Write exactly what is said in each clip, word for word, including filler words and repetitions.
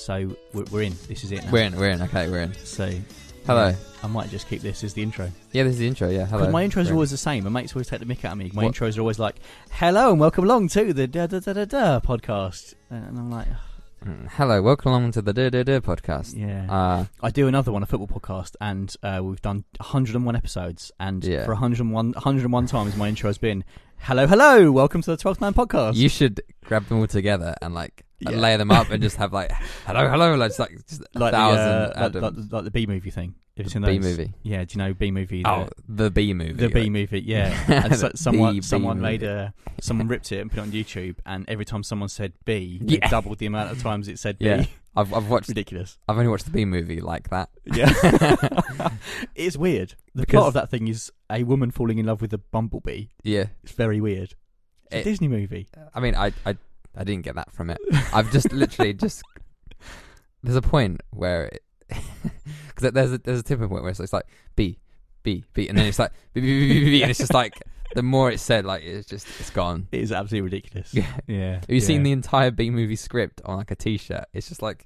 so we're, we're in. This is it now. We're in, we're in, okay, we're in. So, Hello. yeah, I might just keep this as the intro. Yeah, this is the intro, yeah, hello. Because my intros we're are in. always the same. My mates always take the mick out of me. My What? intros are always like, hello and welcome along to the da da da da da podcast. And I'm like, Mm, Hello, welcome along to the Da Da Da podcast. yeah. Uh, I do another one, a football podcast, and uh, we've done one hundred and one episodes. And Yeah. for one hundred and one, one hundred and one times, my intro has been, hello, hello, welcome to the twelfth Man podcast. you should grab them all together and like Yeah. layer them up and just have like, hello, hello, like, just, like just a like, the, thousand uh, like, Adams. like, like the B movie thing. Have you seen B those? movie. Yeah, do you know B movie? Oh, the B movie. The B like- movie, yeah. And so, The someone B someone movie. made a someone ripped it and put it on YouTube, and every time someone said B, they Yeah. doubled the amount of times it said B. Yeah. I've I've watched. Ridiculous. I've only watched the B movie like that. Yeah, it's weird. The Because- plot of that thing is a woman falling in love with a bumblebee. Yeah. It's very weird. It's a It- Disney movie. I mean, I I I didn't get that from it. I've just literally just. There's a point where, because there's a there's a tipping point where it's, it's like B, B, B, and then it's like B, B, B, B, B, and it's just like the more it's said, like it's just it's gone. It is absolutely ridiculous. Yeah. Yeah. Have you yeah. seen the entire B movie script on like a T-shirt? It's just like,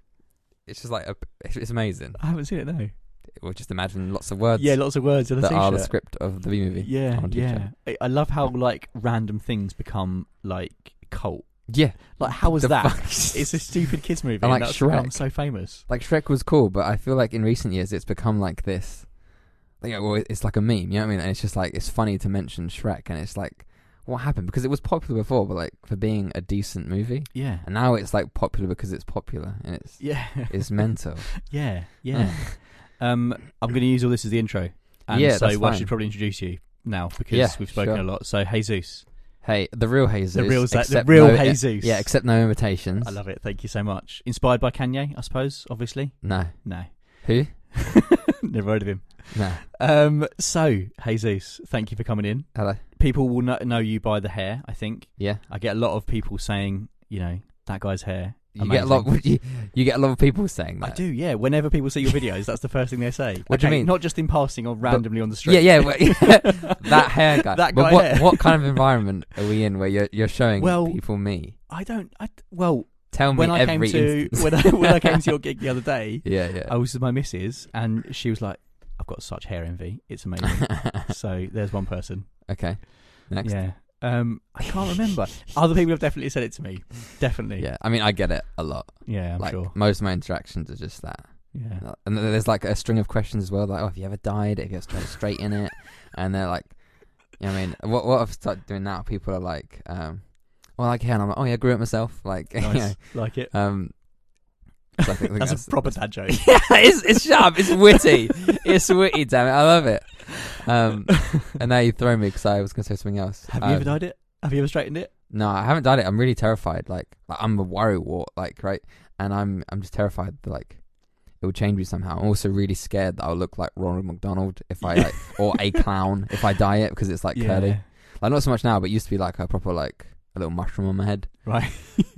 it's just like a, it's amazing. I haven't seen it though. Or just imagine lots of words. Yeah, lots of words on a that t-shirt. are the script of the B movie. Yeah, on a yeah. t-shirt. I, I love how like random things become like cult. Yeah. Like how was The that? fuck- It's a stupid kids movie, And, and like, that's become Shrek. so famous. Like Shrek was cool, but I feel like in recent years it's become like this. Like, well, it's like a meme, you know what I mean? And it's just like it's funny to mention Shrek, and it's like, what happened? Because it was popular before, but like for being a decent movie, Yeah, and now it's like popular because it's popular, and it's yeah, it's mental. yeah, yeah. um, I'm going to use all this as the intro, and Yeah, so that's I fine. should probably introduce you now because Yeah, we've spoken sure. a lot. So Jesus, Hey, the real Jesus, the real, Za- the except real no, Jesus. yeah, except no invitations. I love it. Thank you so much. Inspired by Kanye, I suppose. Obviously, No, no, who? never heard of him. No. Um, so Jesus, thank you for coming in. Hello. People will know, know you by the hair. I think Yeah. I get a lot of people saying, you know, that guy's hair. You get a lot. amazing. You, you get a lot of people saying that. I do, yeah. Whenever people see your videos, that's the first thing they say. What do you Okay, mean? Not just in passing or randomly on the street. Yeah, yeah, well, that hair guy. That But guy what hair. what kind of environment are we in where you're you're showing Well, people me? I don't. I well, Tell me when I came every to instance. when I when I came to your gig the other day, yeah, yeah. I was with my missus, and she was like, "I've got such hair envy. It's amazing." So there's one person. Okay. Next. Yeah. Um, I can't remember. Other people have definitely said it to me. Definitely. Yeah. I mean, I get it a lot. Yeah, I'm like sure. most of my interactions are just that. Yeah. And then there's like a string of questions as well, like, oh, have you ever died? Have you ever tried to straighten it? And they're like, you know what I mean? What what I've started doing now, people are like, um, well, like, yeah, and I'm like, oh, yeah, I grew it myself. Like, Nice. you know, Like it. um, so I think- I think That's a proper dad joke. yeah, it's it's sharp, it's witty, it's witty. Damn it, I love it. Um, and now you throw me because I was going to say something else. Have you um, ever dyed it? Have you ever straightened it? No, I haven't done it. I'm really terrified. Like, like I'm a worrywart, like, right, and I'm I'm just terrified that like it will change me somehow. I'm also really scared that I'll look like Ronald McDonald if I like, or a clown if I dye it because it's like curly. Like not so much now, but it used to be like a proper like a little mushroom on my head. Right.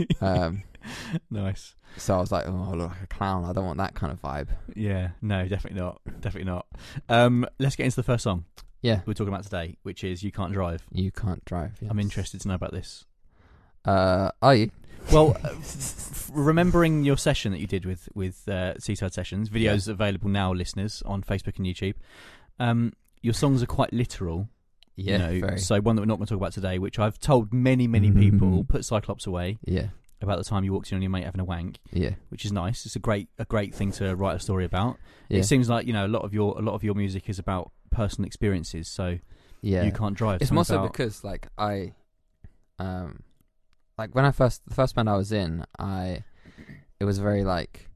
Um, Nice. so I was like, oh, I look like a clown. I don't want that kind of vibe. Yeah. No, definitely not. Definitely not. Um, let's get into the first song Yeah, we're talking about today, which is "You Can't Drive." you can't drive. Yes. I'm interested to know about this. Uh, are you? Well, uh, f- remembering your session that you did with with uh, Seaside Sessions, videos available now, listeners, on Facebook and YouTube. Um, your songs are quite literal. Yeah, You know, very. so one that we're not going to talk about today, which I've told many, many people, put Cyclops away Yeah, about the time you walked in on your mate having a wank, yeah, which is nice. It's a great, a great thing to write a story about. yeah. It seems like, you know, a lot of your, a lot of your music is about personal experiences. So yeah. You Can't Drive. It's Something more so about- because like I, um, like when I first the first band I was in, I, it was very like,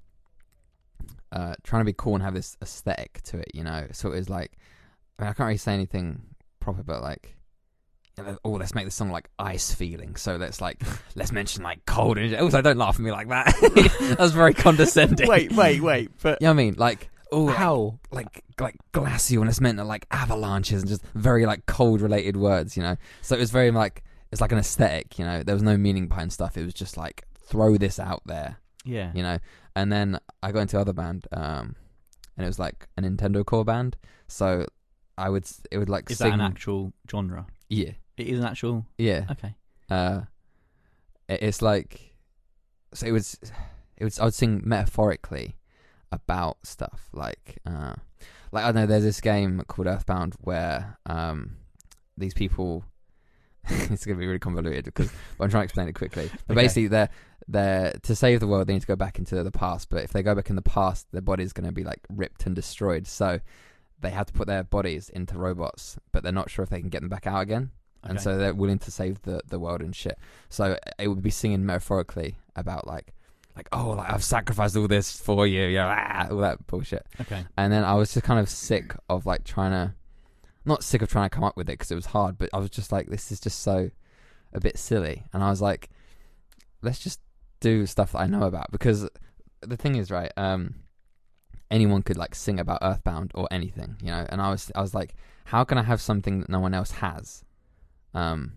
uh, trying to be cool and have this aesthetic to it, you know. So it was like, I mean, I can't really say anything proper, but like, you know, oh, let's make the song like ice feeling. So let's like, let's mention like cold. And also, don't laugh at me like that. That was very condescending. wait, wait, wait. But You know what I mean? Like, oh, how? like like glacial, and it's meant like avalanches and just very like cold related words, you know. So it was very like it's like an aesthetic, you know. There was no meaning behind stuff. It was just like throw this out there, Yeah. you know. And then I got into other band, um, and it was like a Nintendo core band. So I would s- it would like Is sing. that an actual genre? Yeah, It is an actual. yeah. Okay. Uh, it- it's like so it was it it was I would sing metaphorically about stuff like uh, like I don't know. There's this game called Earthbound where um, these people. It's gonna be really convoluted because but I'm trying to explain it quickly. But Okay. basically, they're they're to save the world. They need to go back into the past. But if they go back in the past, their body's gonna be like ripped and destroyed. So they have to put their bodies into robots, but they're not sure if they can get them back out again. And Okay. so they're willing to save the, the world and shit. So it would be singing metaphorically about like, like oh, like I've sacrificed all this for you, yeah, ah, all that bullshit. Okay. And then I was just kind of sick of like trying to, not sick of trying to come up with it because it was hard, but I was just like, this is just so a bit silly. And I was like, let's just do stuff that I know about, because the thing is, right, um, anyone could like sing about Earthbound or anything, you know. And I was, I was like, how can I have something that no one else has? Um,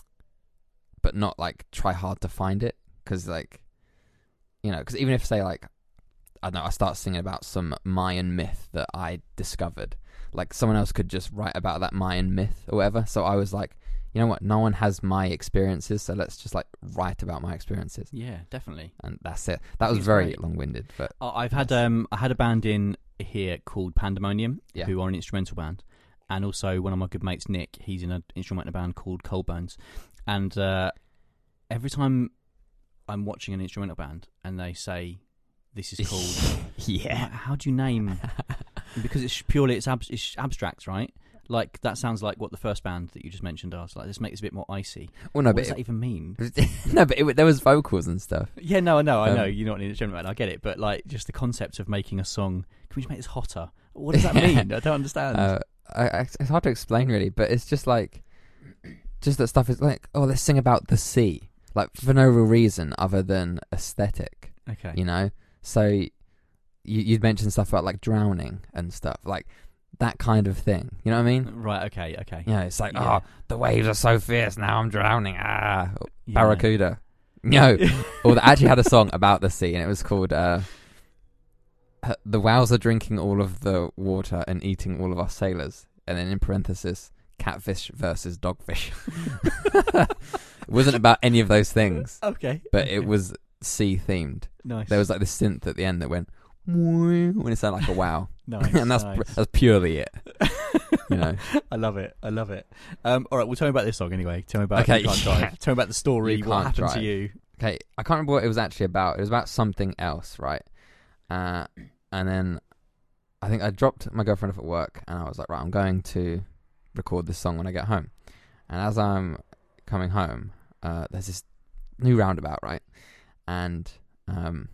but not like try hard to find it, because like, you know, because even if say like, I don't know, I start singing about some Mayan myth that I discovered, like someone else could just write about that Mayan myth or whatever. So I was like, you know what, no one has my experiences, so let's just like write about my experiences. Yeah, definitely. And that's it. That was It's very great. long-winded, but Oh, I've had um I had a band in here called Pandemonium, Yeah. who are an instrumental band, and also one of my good mates, Nick, he's in an instrumental band called Coldbones, and uh, every time I'm watching an instrumental band and they say this is called, I'm yeah. like, how do you name? Because it's purely it's, ab- it's abstract, right? Like that sounds like what the first band that you just mentioned does. Like, let's make this a bit more icy. Well, no, what but does that it, even mean? no, but it, there was vocals and stuff. Yeah, no, I know, I Um, know. You're not an instrumental band. I get it, but like just the concept of making a song. Can we just make this hotter? What does that mean? I don't understand. Uh, I, I, it's hard to explain really, but it's just like, just that stuff is like, oh, let's sing about the sea, like for no real reason other than aesthetic, okay. you know. So you, you'd mention stuff about like drowning and stuff, like that kind of thing. You know what I mean? Right. Okay. Okay. You know, it's like, Yeah. oh, the waves are so fierce now, I'm drowning. Ah, Yeah. barracuda. No, or they actually had a song about the sea, and it was called uh, "The Whales Are Drinking All of the Water and Eating All of Our Sailors," and then in parenthesis, "Catfish versus dogfish." It wasn't about any of those things, Okay. but okay. it was sea themed. nice. There was like this synth at the end that went when it sounded like a wow, nice. and that's nice. that's purely it. You know. I love it. I love it. Um, all right. Well, tell me about this song anyway. Tell me about Okay, You Can't yeah. Drive. Tell me about the story. You What Can't happened to Drive. you? Okay, I can't remember what it was actually about. It was about something else, right? Uh, and then I think I dropped my girlfriend off at work, and I was like, right, I'm going to record this song when I get home. And as I'm coming home, uh, there's this new roundabout, right? And um,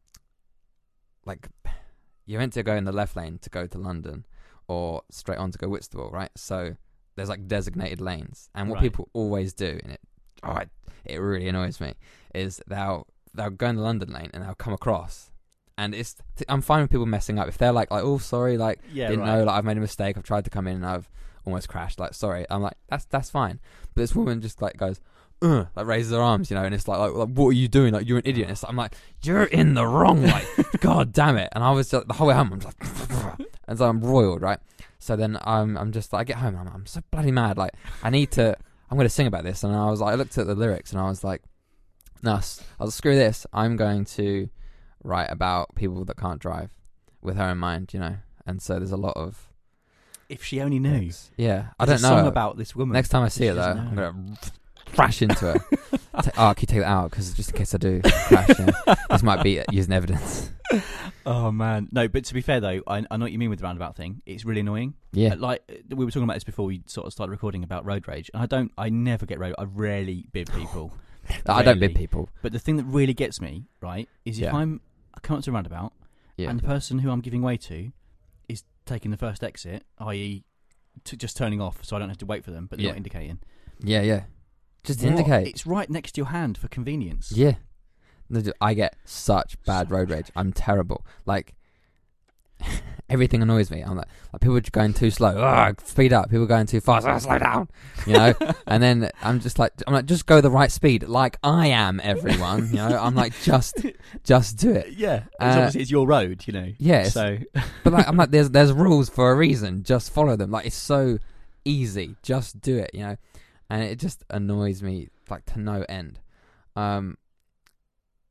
like you're meant to go in the left lane to go to London, or straight on to go Whitstable, right? So there's like designated lanes, and what Right. people always do, and it, oh, it, it really annoys me, is they'll they'll go in the London lane and they'll come across, and it's I'm fine with people messing up if they're like like oh sorry like Yeah. didn't right. know, like I've made a mistake, I've tried to come in and I've almost crashed, like sorry. I'm like that's that's fine, but this woman just like goes Ugh, like raises her arms, you know, and it's like, like like what are you doing, like you're an idiot. And it's like, I'm like, you're in the wrong way. God damn it. And I was just, the whole way home I'm just like and so I'm roiled, right? So then I'm I'm just like I get home and I'm, I'm so bloody mad, like I need to I'm going to sing about this. And I was like, I looked at the lyrics and I was like, no, I was screw this. I'm going to write about people that can't drive with her in mind, you know. And so there's a lot of If she only knew. yeah. I There's don't a know. song about this woman. Next time I see She it though, doesn't I'm know. gonna crash into her. Ta- oh, can you take that out? Because just in case I do crash, yeah. This might be using evidence. Oh man, no. But to be fair though, I, I know what you mean with the roundabout thing. It's really annoying. Yeah, Uh, Like uh, we were talking about this before we sort of started recording about road rage. And I don't. I never get road. I rarely bib people. I don't bid rarely. people. But the thing that really gets me right is if Yeah. I'm I come up to a roundabout Yeah, and the person who I'm giving way to is taking the first exit, that is, to just turning off, so I don't have to wait for them, but they're Yeah. not indicating. yeah, yeah. Just What? indicate. It's right next to your hand for convenience. Yeah. No, dude, I get such bad road rage. I'm terrible. Like everything annoys me. I'm like, like people are going too slow. Oh, speed up. People are going too fast. Oh, slow down. You know. And then I'm just like, I'm like, just go the right speed, like I am. Everyone. You know. I'm like, just, just do it. Yeah. It's Uh, obviously it's your road, you know. Yes. So But like, I'm like, there's there's rules for a reason. Just follow them. Like it's so easy. Just do it. You know. And it just annoys me like to no end. Um.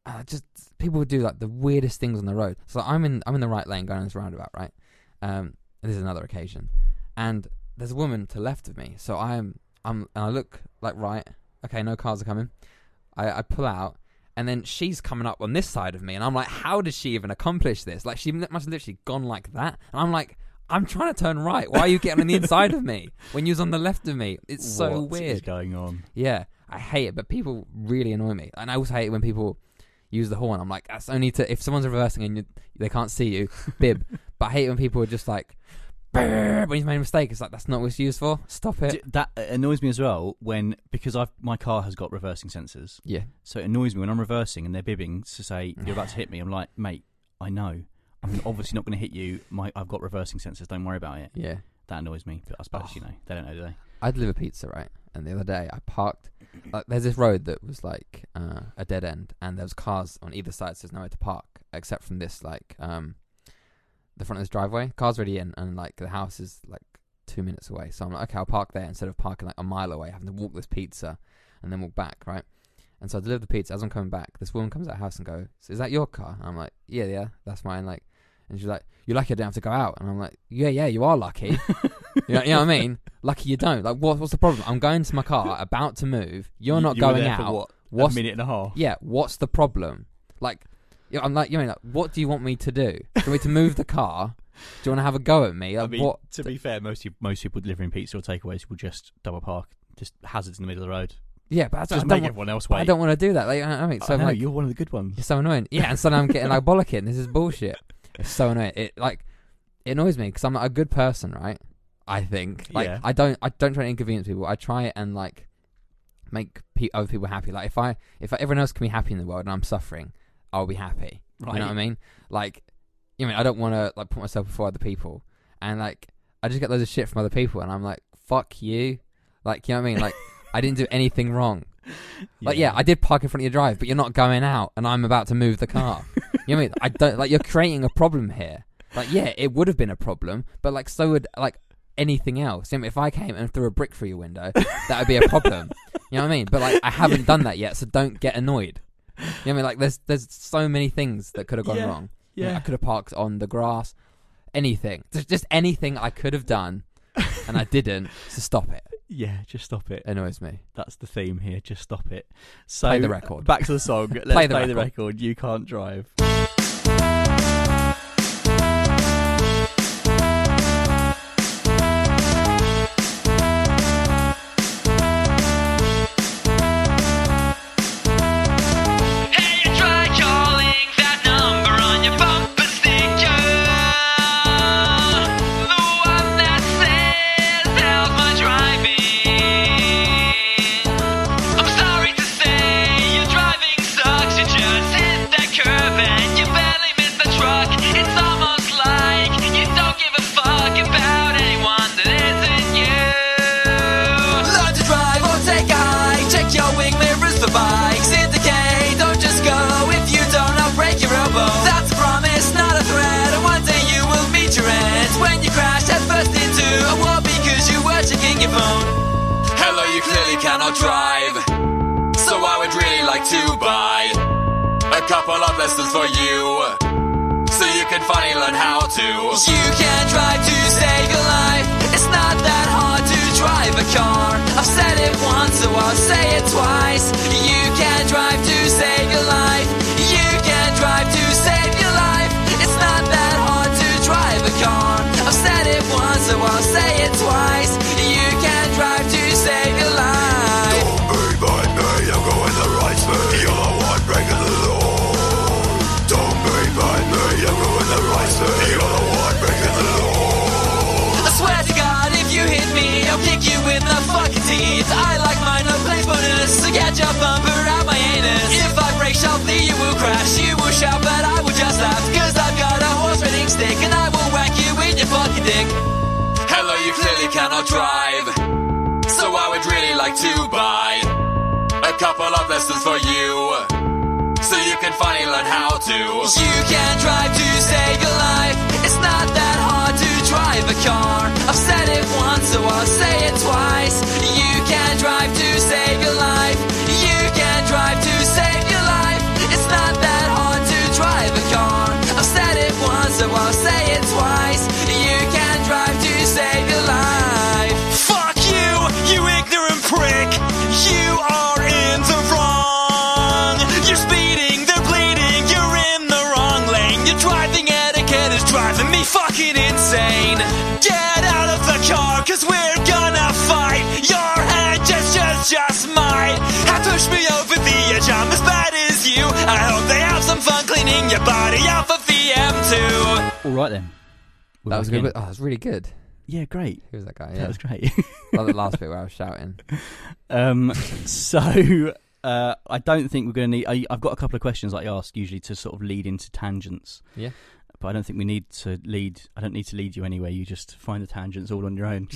uh, just people would do like the weirdest things on the road. So I'm in I'm in the right lane going on this roundabout, right? Um, and this is another occasion, and there's a woman to the left of me. So I'm I'm and I look like right. Okay, no cars are coming. I, I pull out, and then she's coming up on this side of me, and I'm like, how did she even accomplish this? Like, she must have literally gone like that. And I'm like, I'm trying to turn right. Why are you getting on the inside of me when you was on the left of me? It's so what weird. What is going on? Yeah, I hate it, but people really annoy me. And I also hate it when people use the horn. I'm like, that's only to, if someone's reversing and you, they can't see you, bib. But I hate it when people are just like, when he's made a mistake, it's like, that's not what it's used for. Stop it. That annoys me as well when, because I've my car has got reversing sensors. Yeah. So it annoys me when I'm reversing and they're bibbing to say, you're about to hit me. I'm like, mate, I know. I'm obviously not going to hit you. My I've got reversing sensors. Don't worry about it. Yeah. That annoys me. But I suppose, Oh. you know, they don't know, do they? I deliver pizza, right? And the other day I parked, like, there's this road that was like uh, a dead end, and there was cars on either side, so there's nowhere to park except from this, like, um, the front of this driveway. Car's already in, and like the house is like two minutes away. So I'm like, okay, I'll park there instead of parking like a mile away, having to walk this pizza and then walk back, right? And so I deliver the pizza. As I'm coming back, this woman comes out of the house and goes, "Is that your car?" And I'm like, "Yeah, yeah, that's mine." Like, and she's like, "You're lucky I don't have to go out." And I'm like, "Yeah, yeah, you are lucky." you, know, you know what I mean? Lucky you don't. Like, what, what's the problem? I'm going to my car, about to move. You're not you were going there out. For what? What's, a minute and a half. Yeah, what's the problem? Like, you know, I'm like, you mean, like, what do you want me to do? Do you want me to move the car? Do you want to have a go at me? Like, I mean, what? to be fair, most people, most people delivering pizza or takeaways will just double park, just hazards in the middle of the road. Yeah, but I Just don't, make want, everyone else but wait. I don't want to do that. Like, I mean, so I I'm know, like, you're one of the good ones. it's so annoying. Yeah, and suddenly I'm getting like bollocking. This is bullshit. It's so annoying. It like it annoys me because I'm not a good person, right? I think. Like, Yeah. I don't. I don't try to inconvenience people. I try and like make pe- other people happy. Like, if I if everyone else can be happy in the world and I'm suffering, I'll be happy. Right. You know what I mean? Like, you know, I don't want to like put myself before other people, and like I just get loads of shit from other people, and I'm like, fuck you. Like, you know what I mean? Like, I didn't do anything wrong. Like, yeah, I did park in front of your drive, but you're not going out, and I'm about to move the car. You know what I mean? I don't like, you're creating a problem here. Like, yeah, it would have been a problem, but like, so would like anything else. You know, if I came and threw a brick through your window, that would be a problem. You know what I mean? But like, I haven't done that yet, so don't get annoyed. You know what I mean? Like, there's there's so many things that could have gone Yeah, wrong. You know, yeah. I could have parked on the grass. Anything. Just, just anything I could have done, and I didn't. So stop it. Yeah, just stop it. It annoys me. That's the theme here. Just stop it. So Play the record. Back to the song. Let's Play play, the the, record. You Can't Drive. Cannot drive, so I would really like to buy a couple of lessons for you, so you can finally learn how to. You can drive to save your life. It's not that hard to drive a car. I've said it once, so I'll say it twice. You can drive to save your life. You can drive to save your life. It's not that hard to drive a car. I've said it once, so I'll say it twice. You can drive to save your life. I like mine, no playfulness, so get your bumper out my anus. If I break sharply, you will crash, you will shout, but I will just laugh, cause I've got a horse riding stick, and I will whack you in your fucking dick. Hello, you clearly cannot drive, so I would really like to buy a couple of lessons for you, so you can finally learn how to. You can drive to save your life. It's not that hard to drive a car. I've said it once, so I'll say it twice. You can drive to save your life. You can drive to save your life. It's not that right then. We're That was back good. in. Oh, that was really good. Yeah, great. Who was that guy? That Yeah, was great. like the last bit where I was shouting. Um, so uh, I don't think we're going to need. I, I've got a couple of questions that I ask usually to sort of lead into tangents. Yeah. But I don't think we need to lead. I don't need to lead you anywhere. You just find the tangents all on your own.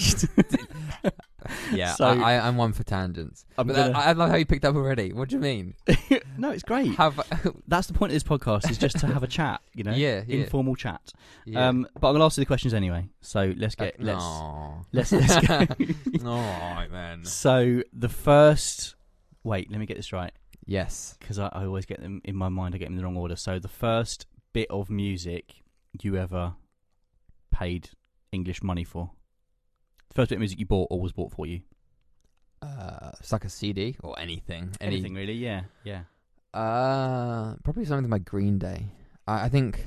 Yeah, So- I, I, I'm one for tangents. I'm But gonna- that, I love how you picked up already. What do you mean? No, it's great. Have That's the point of this podcast, is just to have a chat. You know, yeah, yeah. informal chat. yeah. Um, but I'm going to ask you the questions anyway. So let's get Okay, let's no. let's let's go. All right, man. So the first. Wait, let me get this right. Yes. Because I, I always get them in my mind. I get them in the wrong order. So the first bit of music you ever paid English money for, the first bit of music you bought or was bought for you. Uh, it's like a C D or anything. Any, Anything really? Yeah, yeah. Uh, probably something like Green Day. I, I think,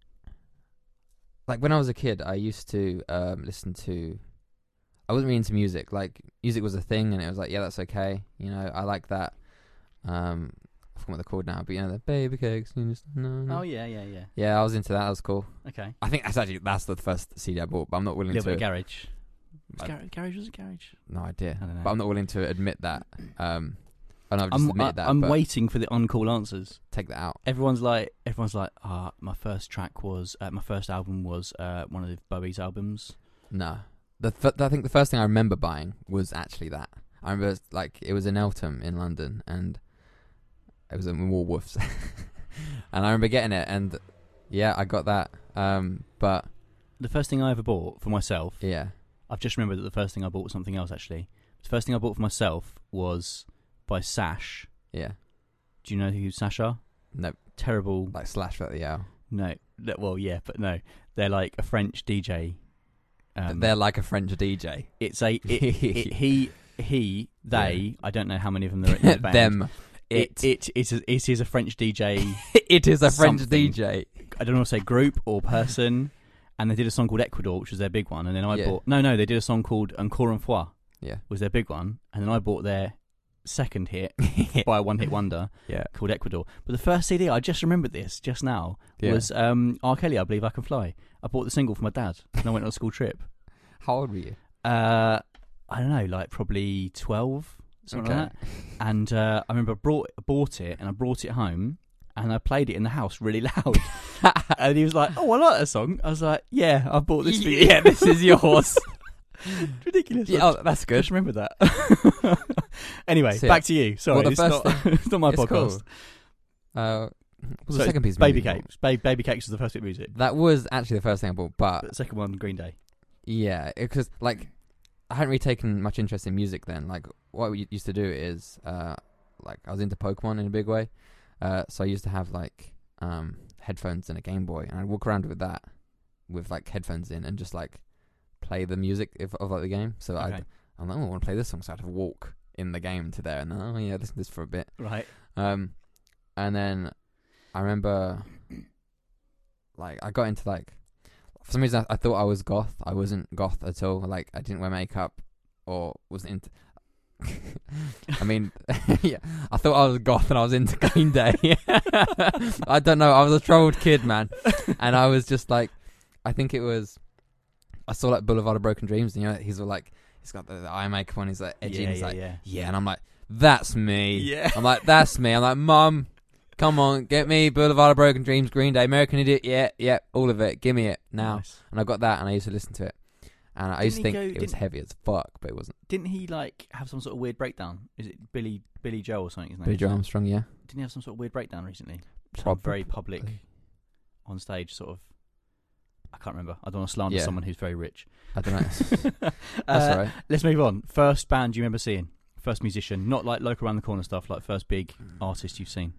like when I was a kid, I used to um listen to. I wasn't really into music. Like music was a thing, and it was like, yeah, that's okay. You know, I like that. Um, I forgot what they're called now, but you know, the Baby Cakes. You just, no, no. Oh yeah, yeah, yeah. Yeah, I was into that. That was cool. Okay. I think that's actually that's the first C D I bought, but I'm not willing Little to. bit of garage. Was I- gar- garage was it garage? No idea. I don't know. But I'm not willing to admit that. Um, and I've just I'm, I, admitted that. I'm but waiting for the uncool answers. take that out. Everyone's like, everyone's like, ah, my first track was, uh, my first album was uh, one of Bowie's albums. No. The f- I think the first thing I remember buying was actually that. I remember like it was in Eltham in London, and it was in Woolworths, and I remember getting it, and yeah, I got that. Um, but The first thing I ever bought for myself, yeah, I've just remembered that the first thing I bought was something else actually. The first thing I bought for myself was by Sash. yeah, Do you know who Sash are? no, Terrible. like slash at the L. No. no- Well, yeah, but no. They're like a French D J. Um, They're like a French D J. It's a it, it, he he they. I don't know how many of them there are in the band. Them. It it it is a, it is a French D J. It is a French Something. D J. I don't want to say group or person. And they did a song called Ecuador, which was their big one. And then I Yeah. bought no no they did a song called Encore une fois, Yeah, was their big one. And then I bought their second hit by a one hit wonder yeah, called Ecuador. But the first C D, I just remembered this just now, yeah. was um, R. Kelly, I Believe I Can Fly. I bought the single for my dad and I went on a school trip. How old were you? Uh, I don't know, like probably twelve, something like that. And uh, I remember I brought, bought it and I brought it home and I played it in the house really loud. And he was like, "Oh, I like that song." I was like, "Yeah, I bought this for you." Yeah, this is yours. It's ridiculous. Yeah, I oh, that's just good. remember that. Anyway, So, back to you. Sorry, well, the it's, first not, it's not my It's podcast. cool. Uh, what was So the second piece of Baby music? Cakes. Ba- Baby Cakes was the first bit of music. That was actually the first thing I bought, but But the second one, Green Day. yeah, because like I hadn't really taken much interest in music then. Like what we used to do is, uh, like I was into Pokemon in a big way, uh, so I used to have like um headphones and a Game Boy, and I'd walk around with that, with like headphones in, and just like play the music of, of like the game. So Okay. I'd, I'm like, oh, I want to play this song, so I'd have to walk in the game to there, and then, oh yeah, listen to this for a bit. Right. Um, and then I remember, like, I got into like, for some reason I, I thought I was goth. I wasn't goth at all. Like, I didn't wear makeup or wasn't into. I mean, yeah, I thought I was goth and I was into Green Day. I don't know. I was a troubled kid, man, and I was just like, I think it was. I saw like Boulevard of Broken Dreams, and you know, he's all like, he's got the, the eye makeup on. He's like edgy, Yeah, and he's yeah, like, yeah. yeah, and I'm like, that's me. Yeah. I'm like, that's me. I'm like, Mum, come on, get me Boulevard of Broken Dreams, Green Day, American Idiot, yeah, yeah, all of it. Give me it now. Nice. And I got that, and I used to listen to it. And I used to Didn't think he go- it was didn't- heavy as fuck, but it wasn't. Didn't he like have some sort of weird breakdown? Is it Billy Billy Joe or something? His name Billy is? Joe Armstrong, yeah. Didn't he have some sort of weird breakdown recently? Some Probably. very public on stage, sort of. I can't remember. I don't want to slander Yeah. someone who's very rich. I don't know. That's Uh, all right. Let's move on. First band you remember seeing? First musician, not like local around the corner stuff. Like first big artist you've seen.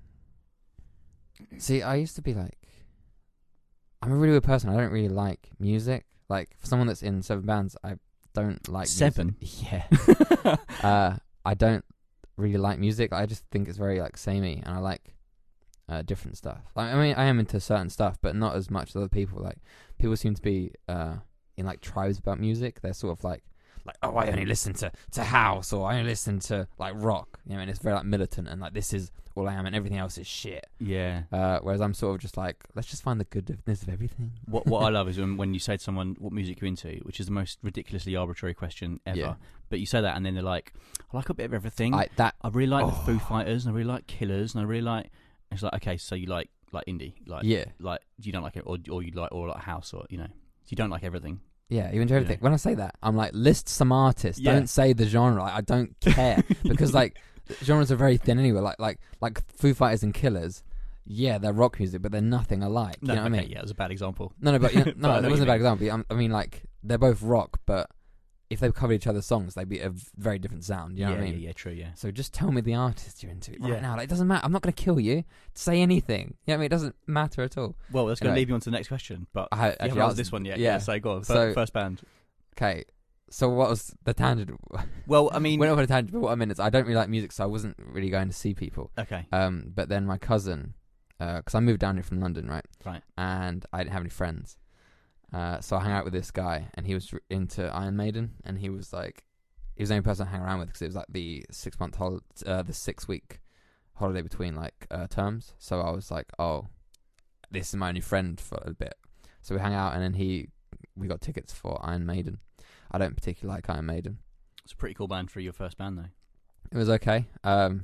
See, I used to be like, I'm a really weird person. I don't really like music. Like, for someone that's in seven bands, I don't like Seven? music. Yeah. uh, I don't really like music. I just think it's very like samey, and I like uh, different stuff. Like, I mean, I am into certain stuff, but not as much as other people. Like, people seem to be uh, in like tribes about music. They're sort of like, like, oh, I only listen to, to house, or I only listen to like rock. You know, and it's very like militant, and like this is all I am, and everything else is shit. Yeah. Uh, whereas I'm sort of just like, let's just find the goodness of everything. What what I love is when, when you say to someone what music you're into, which is the most ridiculously arbitrary question ever. Yeah. But you say that, and then they're like, I like a bit of everything. I, that I really like Oh. the Foo Fighters, and I really like Killers, and I really like. It's like, okay, so you like like indie, like yeah, like you don't like it, or or you like or like house, or you know, you don't like everything. yeah, even everything. Yeah. When I say that, I'm like, list some artists. Yeah. Don't say the genre. Like, I don't care because like genres are very thin anyway. Like like like Foo Fighters and Killers. Yeah, they're rock music, but they're nothing alike. No, you know what okay, I mean? yeah, it was a bad example. No, no, but you know, But no, I know it what wasn't you a bad example. I mean, like they're both rock, but if they covered each other's songs, they'd be a very different sound. You know yeah, what I mean? yeah, yeah, true, yeah. So just tell me the artist you're into right Yeah. now. Like, it doesn't matter. I'm not going to kill you. Say anything. You know what I mean? It doesn't matter at all. Well, that's going to Anyway. leave you on to the next question, but I you actually haven't answered asked- this one yet. yeah. Yeah, so go on. Fir- So- first band. Okay. So what was the tangent? Well, I mean, We're not on a tangent, but what I mean is I don't really like music, so I wasn't really going to see people. okay, Um, but then my cousin, because I moved down here from London, right? Right. And I didn't have any friends. Uh, so I hung out with this guy, and he was r- into Iron Maiden, and he was like, he was the only person I hang around with because it was like the six month hol- uh, the six week holiday between like uh, terms. So I was like, oh, this is my only friend for a bit. So we hung out, and then he, we got tickets for Iron Maiden. I don't particularly like Iron Maiden. it's a pretty cool band for your first band, though. It was okay. Um,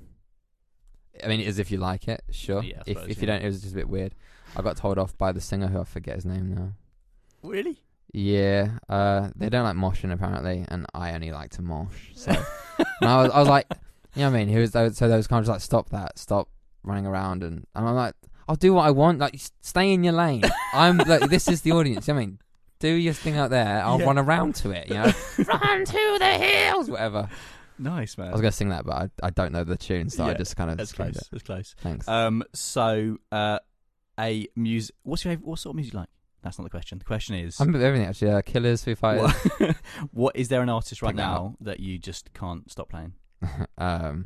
I mean, it is if you like it, sure. Yeah, I if suppose, if you yeah. don't, it was just a bit weird. I got told off by the singer, who I forget his name now. Really? Yeah, uh, they don't like moshing apparently, and I only like to mosh. So and I was, I was like, you know what I mean? He was so they was kind of just like, stop that, stop running around, and, and I'm like, I'll do what I want. Like, s- stay in your lane. I'm like, this is the audience. You know what I mean, do your thing out there. I'll Yeah. run around to it. You know, run to the hills, whatever. Nice, man. I was gonna sing that, but I I don't know the tune, so I Yeah, just kind of That's skimmed close. it. That's close. Thanks. Um, so, uh, a music. What's your favorite, what sort of music you like? That's not the question. The question is, I'm a bit of everything actually. Uh, Killers, Foo Fighters. what, what is there an artist right Pick that now that you just can't stop playing? um,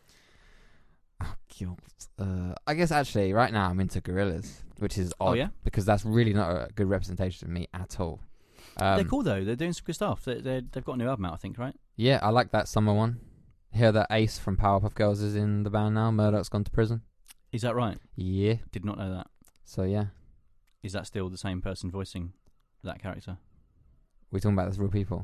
oh, God. Uh, I guess actually right now I'm into Gorillaz, which is odd Oh, yeah? because that's really not a good representation of me at all. Um, They're cool though. They're doing some good stuff. They they they've got a new album out, I think, right? Yeah, I like that summer one. Hear that Ace from Powerpuff Girls is in the band now. Murdoch's gone to prison. Is that right? Yeah, Did not know that. so yeah, Is that still the same person voicing that character? we're talking about this real people.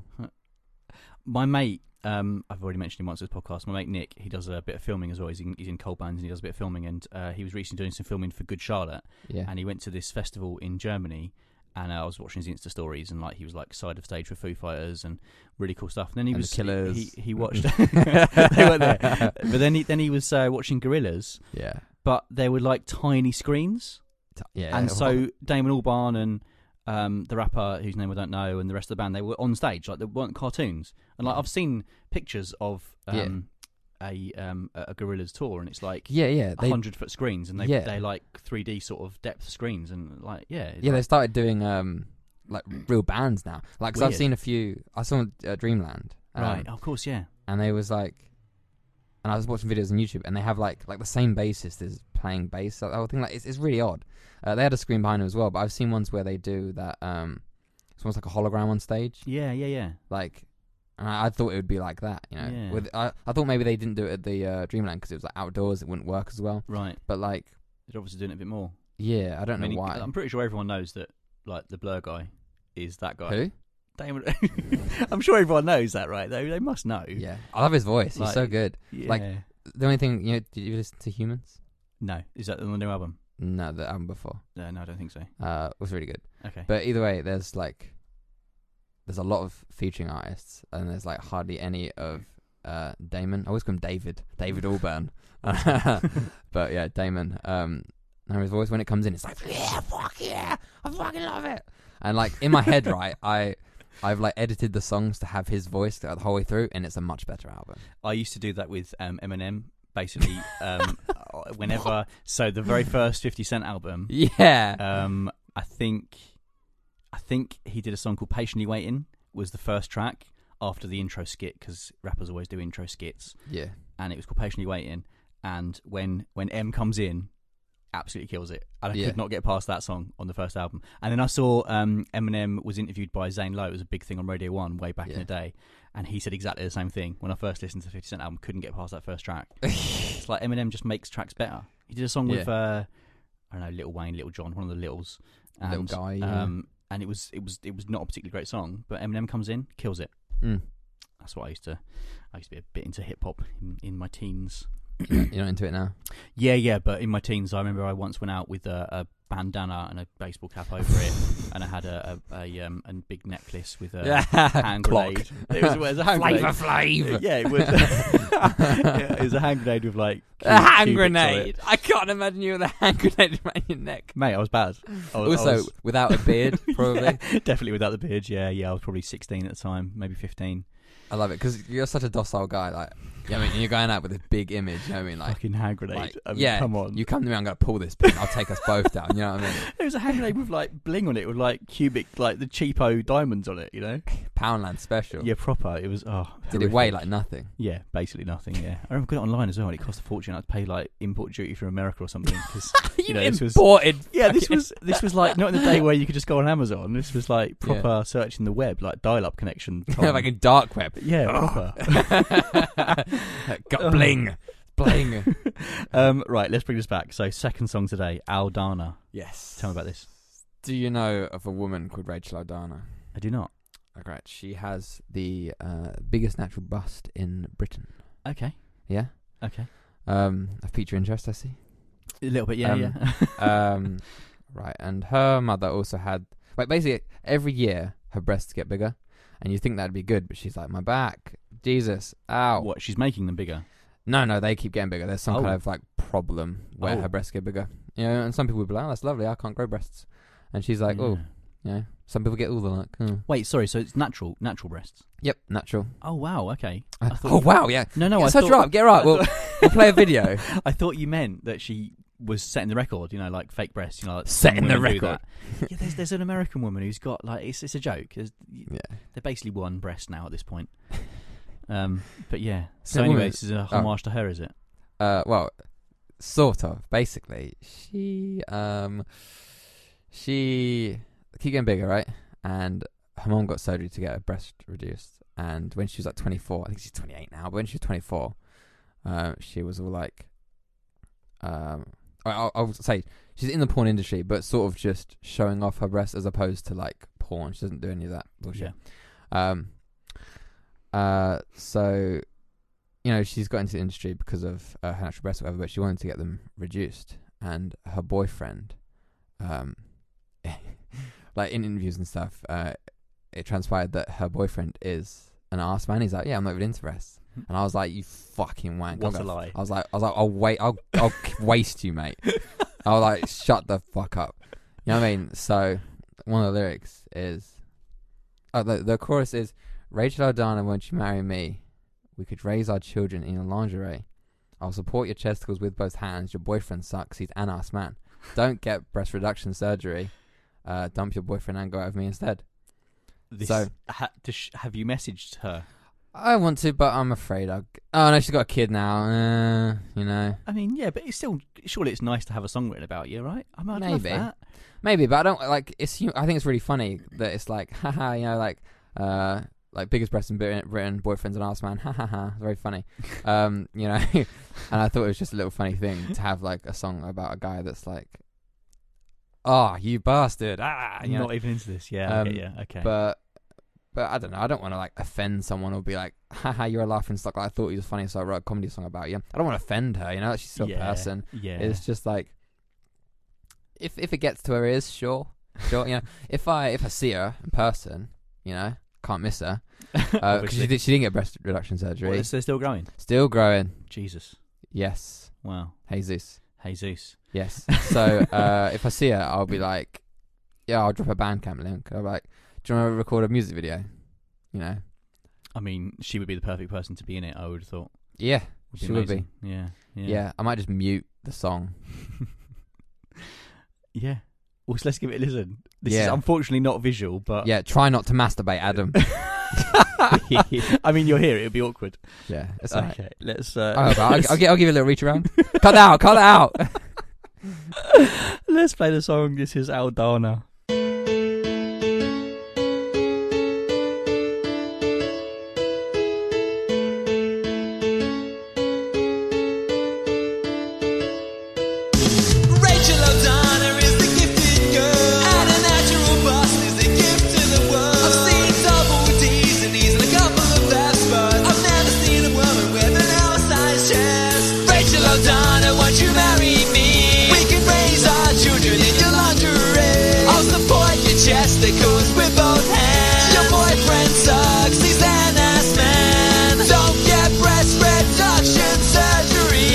My mate, um, I've already mentioned him once on this podcast. My mate Nick, he does a bit of filming as well. He's in, he's in Cold Bands and he does a bit of filming. And uh, he was recently doing some filming for Good Charlotte. Yeah, And he went to this festival in Germany. And uh, I was watching his Insta stories, and like he was like side of stage for Foo Fighters and really cool stuff. And then he And the was Killers. He, he watched. They weren't there. But then he then he was uh, watching Gorillaz, yeah, but they were like tiny screens. T- yeah. And so Damon Albarn and um, the rapper whose name I don't know and the rest of the band, they were on stage, like they weren't cartoons. And like I've seen pictures of um, a um, a Gorillaz tour, and it's like yeah, yeah, a they hundred foot screens, and they Yeah. they're like three D sort of depth screens, and like yeah, yeah, they like, started doing um like real bands now. Like, cause I've Weird. seen a few. I saw uh, Dreamland. Um, right, of course, yeah, and they was like, and I was watching videos on YouTube, and they have like like the same bassist is playing bass. That whole thing, like, it's, it's really odd. Uh, they had a screen behind them as well, but I've seen ones where they do that. Um, it's almost like a hologram on stage, yeah, yeah, yeah. like. And I, I thought it would be like that, you know. Yeah. With I, I thought maybe they didn't do it at the uh, Dreamland because it was like outdoors. It wouldn't work as well. Right, But like, they're obviously doing it a bit more. yeah, I don't I mean, know why. I'm pretty sure everyone knows that like the Blur guy is that guy. Who? Damon. I'm sure everyone knows that, right? They they must know. Yeah, I love his voice. He's Like, so good. Yeah. Like- The only thing, you know, did you listen to Humans? no, is that on the new album? No, the album before. No, no, I don't think so. Uh, was really good. Okay. But either way, there's like, there's a lot of featuring artists, and there's like hardly any of uh, Damon. I always call him David, David Albarn. But yeah, Damon. Um, and his voice when it comes in, it's like, yeah, fuck yeah, I fucking love it. And like in my head, right, I, I've like edited the songs to have his voice the whole way through, and it's a much better album. I used to do that with um, Eminem. Basically, um, whenever so the very first fifty Cent album, Yeah. um, I think, I think he did a song called "Patiently Waiting." Was the first track after the intro skit, because rappers always do intro skits, Yeah. and it was called "Patiently Waiting." And when when M comes in, absolutely kills it. And I Yeah. could not get past that song on the first album. And then I saw um, Eminem was interviewed by Zane Lowe. It was a big thing on Radio one way back Yeah. in the day. And he said exactly the same thing. When I first listened to the fifty Cent album, couldn't get past that first track. It's like Eminem just makes tracks better. He did a song with, Yeah. uh, I don't know, Little Wayne, Little John, one of the Littles. And, Little guy, yeah. Um, and it was, it was, it was not a particularly great song, but Eminem comes in, kills it. Mm. That's what I used to. I used to be a bit into hip hop in, in my teens. You're not- you're not into it now. Yeah, yeah, but in my teens, I remember I once went out with a, a bandana and a baseball cap over it, and I had a a, a, um, a big necklace with a hand Clock. grenade. It was, it was a hand Flavor grenade. Flav. Yeah, it was. Yeah, it was a hand grenade with like A cu- hand cubics on grenade. it. I can't imagine you with a hand grenade around your neck. Mate, I was bad. I was, Also, I was, without a beard, probably. yeah, definitely without the beard. Yeah, yeah, I was probably sixteen at the time, maybe fifteen. I love it because you're such a docile guy. Like, you know what I mean, and you're going out with this big image. You know what I mean, like, Fucking hand grenade. like, I mean, yeah, come on. you come to me, I'm gonna pull this pin. I'll take us both down. You know what I mean? It was a hand grenade with like bling on it, with like cubic, like the cheapo diamonds on it. You know? Poundland special. Yeah, proper. It was. Oh, Did it weigh horrific. like nothing? Yeah, basically nothing. Yeah, I remember got it online as well. And it cost a fortune. I had to pay like import duty from America or something. Cause, you know, this was imported. yeah, this was this was like not in the day where you could just go on Amazon. This was like proper Yeah. searching the web, like dial-up connection. time. like a dark web. Yeah, proper. Got bling, bling. um, right, let's bring this back. So, second song today, Aldana. Yes. Tell me about this. Do you know of a woman called Rachel Aldana? I do not. Like, right, she has the uh, biggest natural bust in Britain. Okay. Yeah. Okay. Um, of feature interest, I see. A little bit. Yeah. Um, yeah. um, right, and her mother also had. Like, basically, every year her breasts get bigger, and you think that'd be good, but she's like, my back, Jesus, ow. What? She's making them bigger. No, no, they keep getting bigger. There's some Oh. kind of like problem where Oh. her breasts get bigger. You know, and some people would be like, oh, that's lovely, I can't grow breasts. And she's like, oh, Yeah. you know, some people get all the like, oh. Wait. Sorry. So it's natural, natural breasts. Yep, natural. Oh wow. Okay. I thought Oh, you- wow, yeah. No, no. Yeah, I search thought, her up, get her I up. We'll, thought- we'll play a video. I thought you meant that she was setting the record. You know, like fake breasts. You know, like Setting some the women do record. that. Yeah. There's there's an American woman who's got like it's it's a joke. There's, Yeah. They're basically one breast now at this point. Um. But yeah. So So anyway, woman- this is a oh. homage to her, is it? Uh, well, sort of. Basically, she um, she keep getting bigger, right? And her mom got surgery to get her breast reduced. And when she was like twenty-four, I think she's twenty-eight now. But when she was twenty-four, uh, she was all like, um, I- I'll, I'll say she's in the porn industry, but sort of just showing off her breasts as opposed to like porn. She doesn't do any of that bullshit. Um. Uh. So. You know, she's got into the industry because of uh, her natural breasts or whatever, but she wanted to get them reduced. And her boyfriend, um, like in interviews and stuff, uh, it transpired that her boyfriend is an arse man. He's like, yeah, I'm not even into breasts. And I was like, you fucking wank. What I'm a gonna- lie. I was like, I was like, I'll wait, I'll, I'll waste you, mate. I was like, shut the fuck up. You know what I mean? So one of the lyrics is, oh, the, the chorus is, Rachel Aldana, won't you marry me? We could raise our children in your lingerie. I'll support your chesticles with both hands. Your boyfriend sucks. He's an ass man. Don't get breast reduction surgery. Uh, dump your boyfriend and go out with me instead. This, So- ha, does sh- have you messaged her? I want to, but I'm afraid I'll... G- oh, no, she's got a kid now. Uh, you know. I mean, yeah, but it's still surely it's nice to have a song written about you, right? I mean, I'd love Maybe. that. Maybe, but I don't... Like, it's. I think it's really funny that it's like, haha, you know, like... Uh, like biggest breast in Britain, Britain, boyfriend's an arse man, ha ha ha, very funny. Um, you know, and I thought it was just a little funny thing to have like a song about a guy that's like, oh, you bastard, ah, I'm you know? not even into this. Yeah, Um, okay, yeah, okay. But, but I don't know. I don't want to like offend someone or be like, haha, you're a laughing stock. Like, I thought he was funny, so I wrote a comedy song about you. I don't want to offend her. You know, she's still yeah, a person. Yeah, It's just like, if if it gets to her ears, sure, sure. You know, if I if I see her in person, you know, can't miss her. Because Obviously. she, did, she didn't get breast reduction surgery. What, is they're still growing? Still growing. Jesus, Yes. wow, Jesus. Jesus. Yes. So uh, if I see her, I'll be like, yeah, I'll drop a Bandcamp link. I'll be like, do you want to record a music video? You know? I mean, she would be the perfect person to be in it. I would have thought. Yeah. Would She would be. amazing. Yeah, Yeah. yeah, I might just mute the song. yeah. Well, so let's give it a listen. This is Yeah. unfortunately not visual, but Yeah. Try not to masturbate, Adam. I mean, you're here. It'd be awkward. Yeah. It's alright. Okay, let's. Uh, Oh, but I'll, I'll, gi- I'll give you a little reach around. Cut that out. Cut that out. Let's play the song. This is Aldana. Rachel O'Donnell is the gifted girl, and a natural bust is a gift to the world. I've seen double D's and E's and a couple of F's, but I've never seen a woman with an L-sized chest. Rachel O'Donnell, won't you marry me? We can raise our children in your lingerie. I'll support your chesticles with both hands. Your boyfriend sucks, he's an ass man. Don't get breast reduction surgery.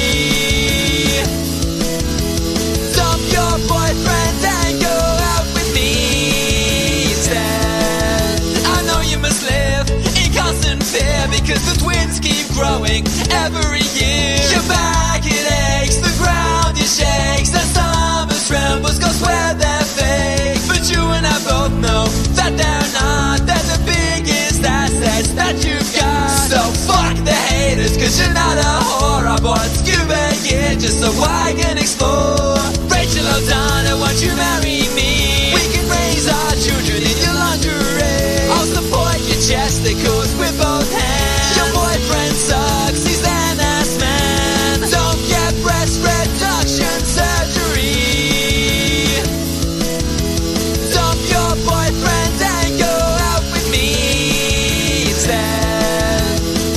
Dump your boyfriend and go out with me instead. I know you must live in constant fear because the twins keep growing every year. Your back it aches, the ground it shakes, the stomach trembles, cause swear they're fake. But you and I both know that they're not. They're the biggest assets that you've got. So fuck the haters, cause you're not a whore. I bought scuba gear just so I can explore. Rachel O'Donnell, won't you marry me? We can raise our children in your lingerie. I'll support your chesticles with both hands. Your boyfriend sucks, he's an ass man. Don't get breast reduction surgery. Dump your boyfriend and go out with me instead.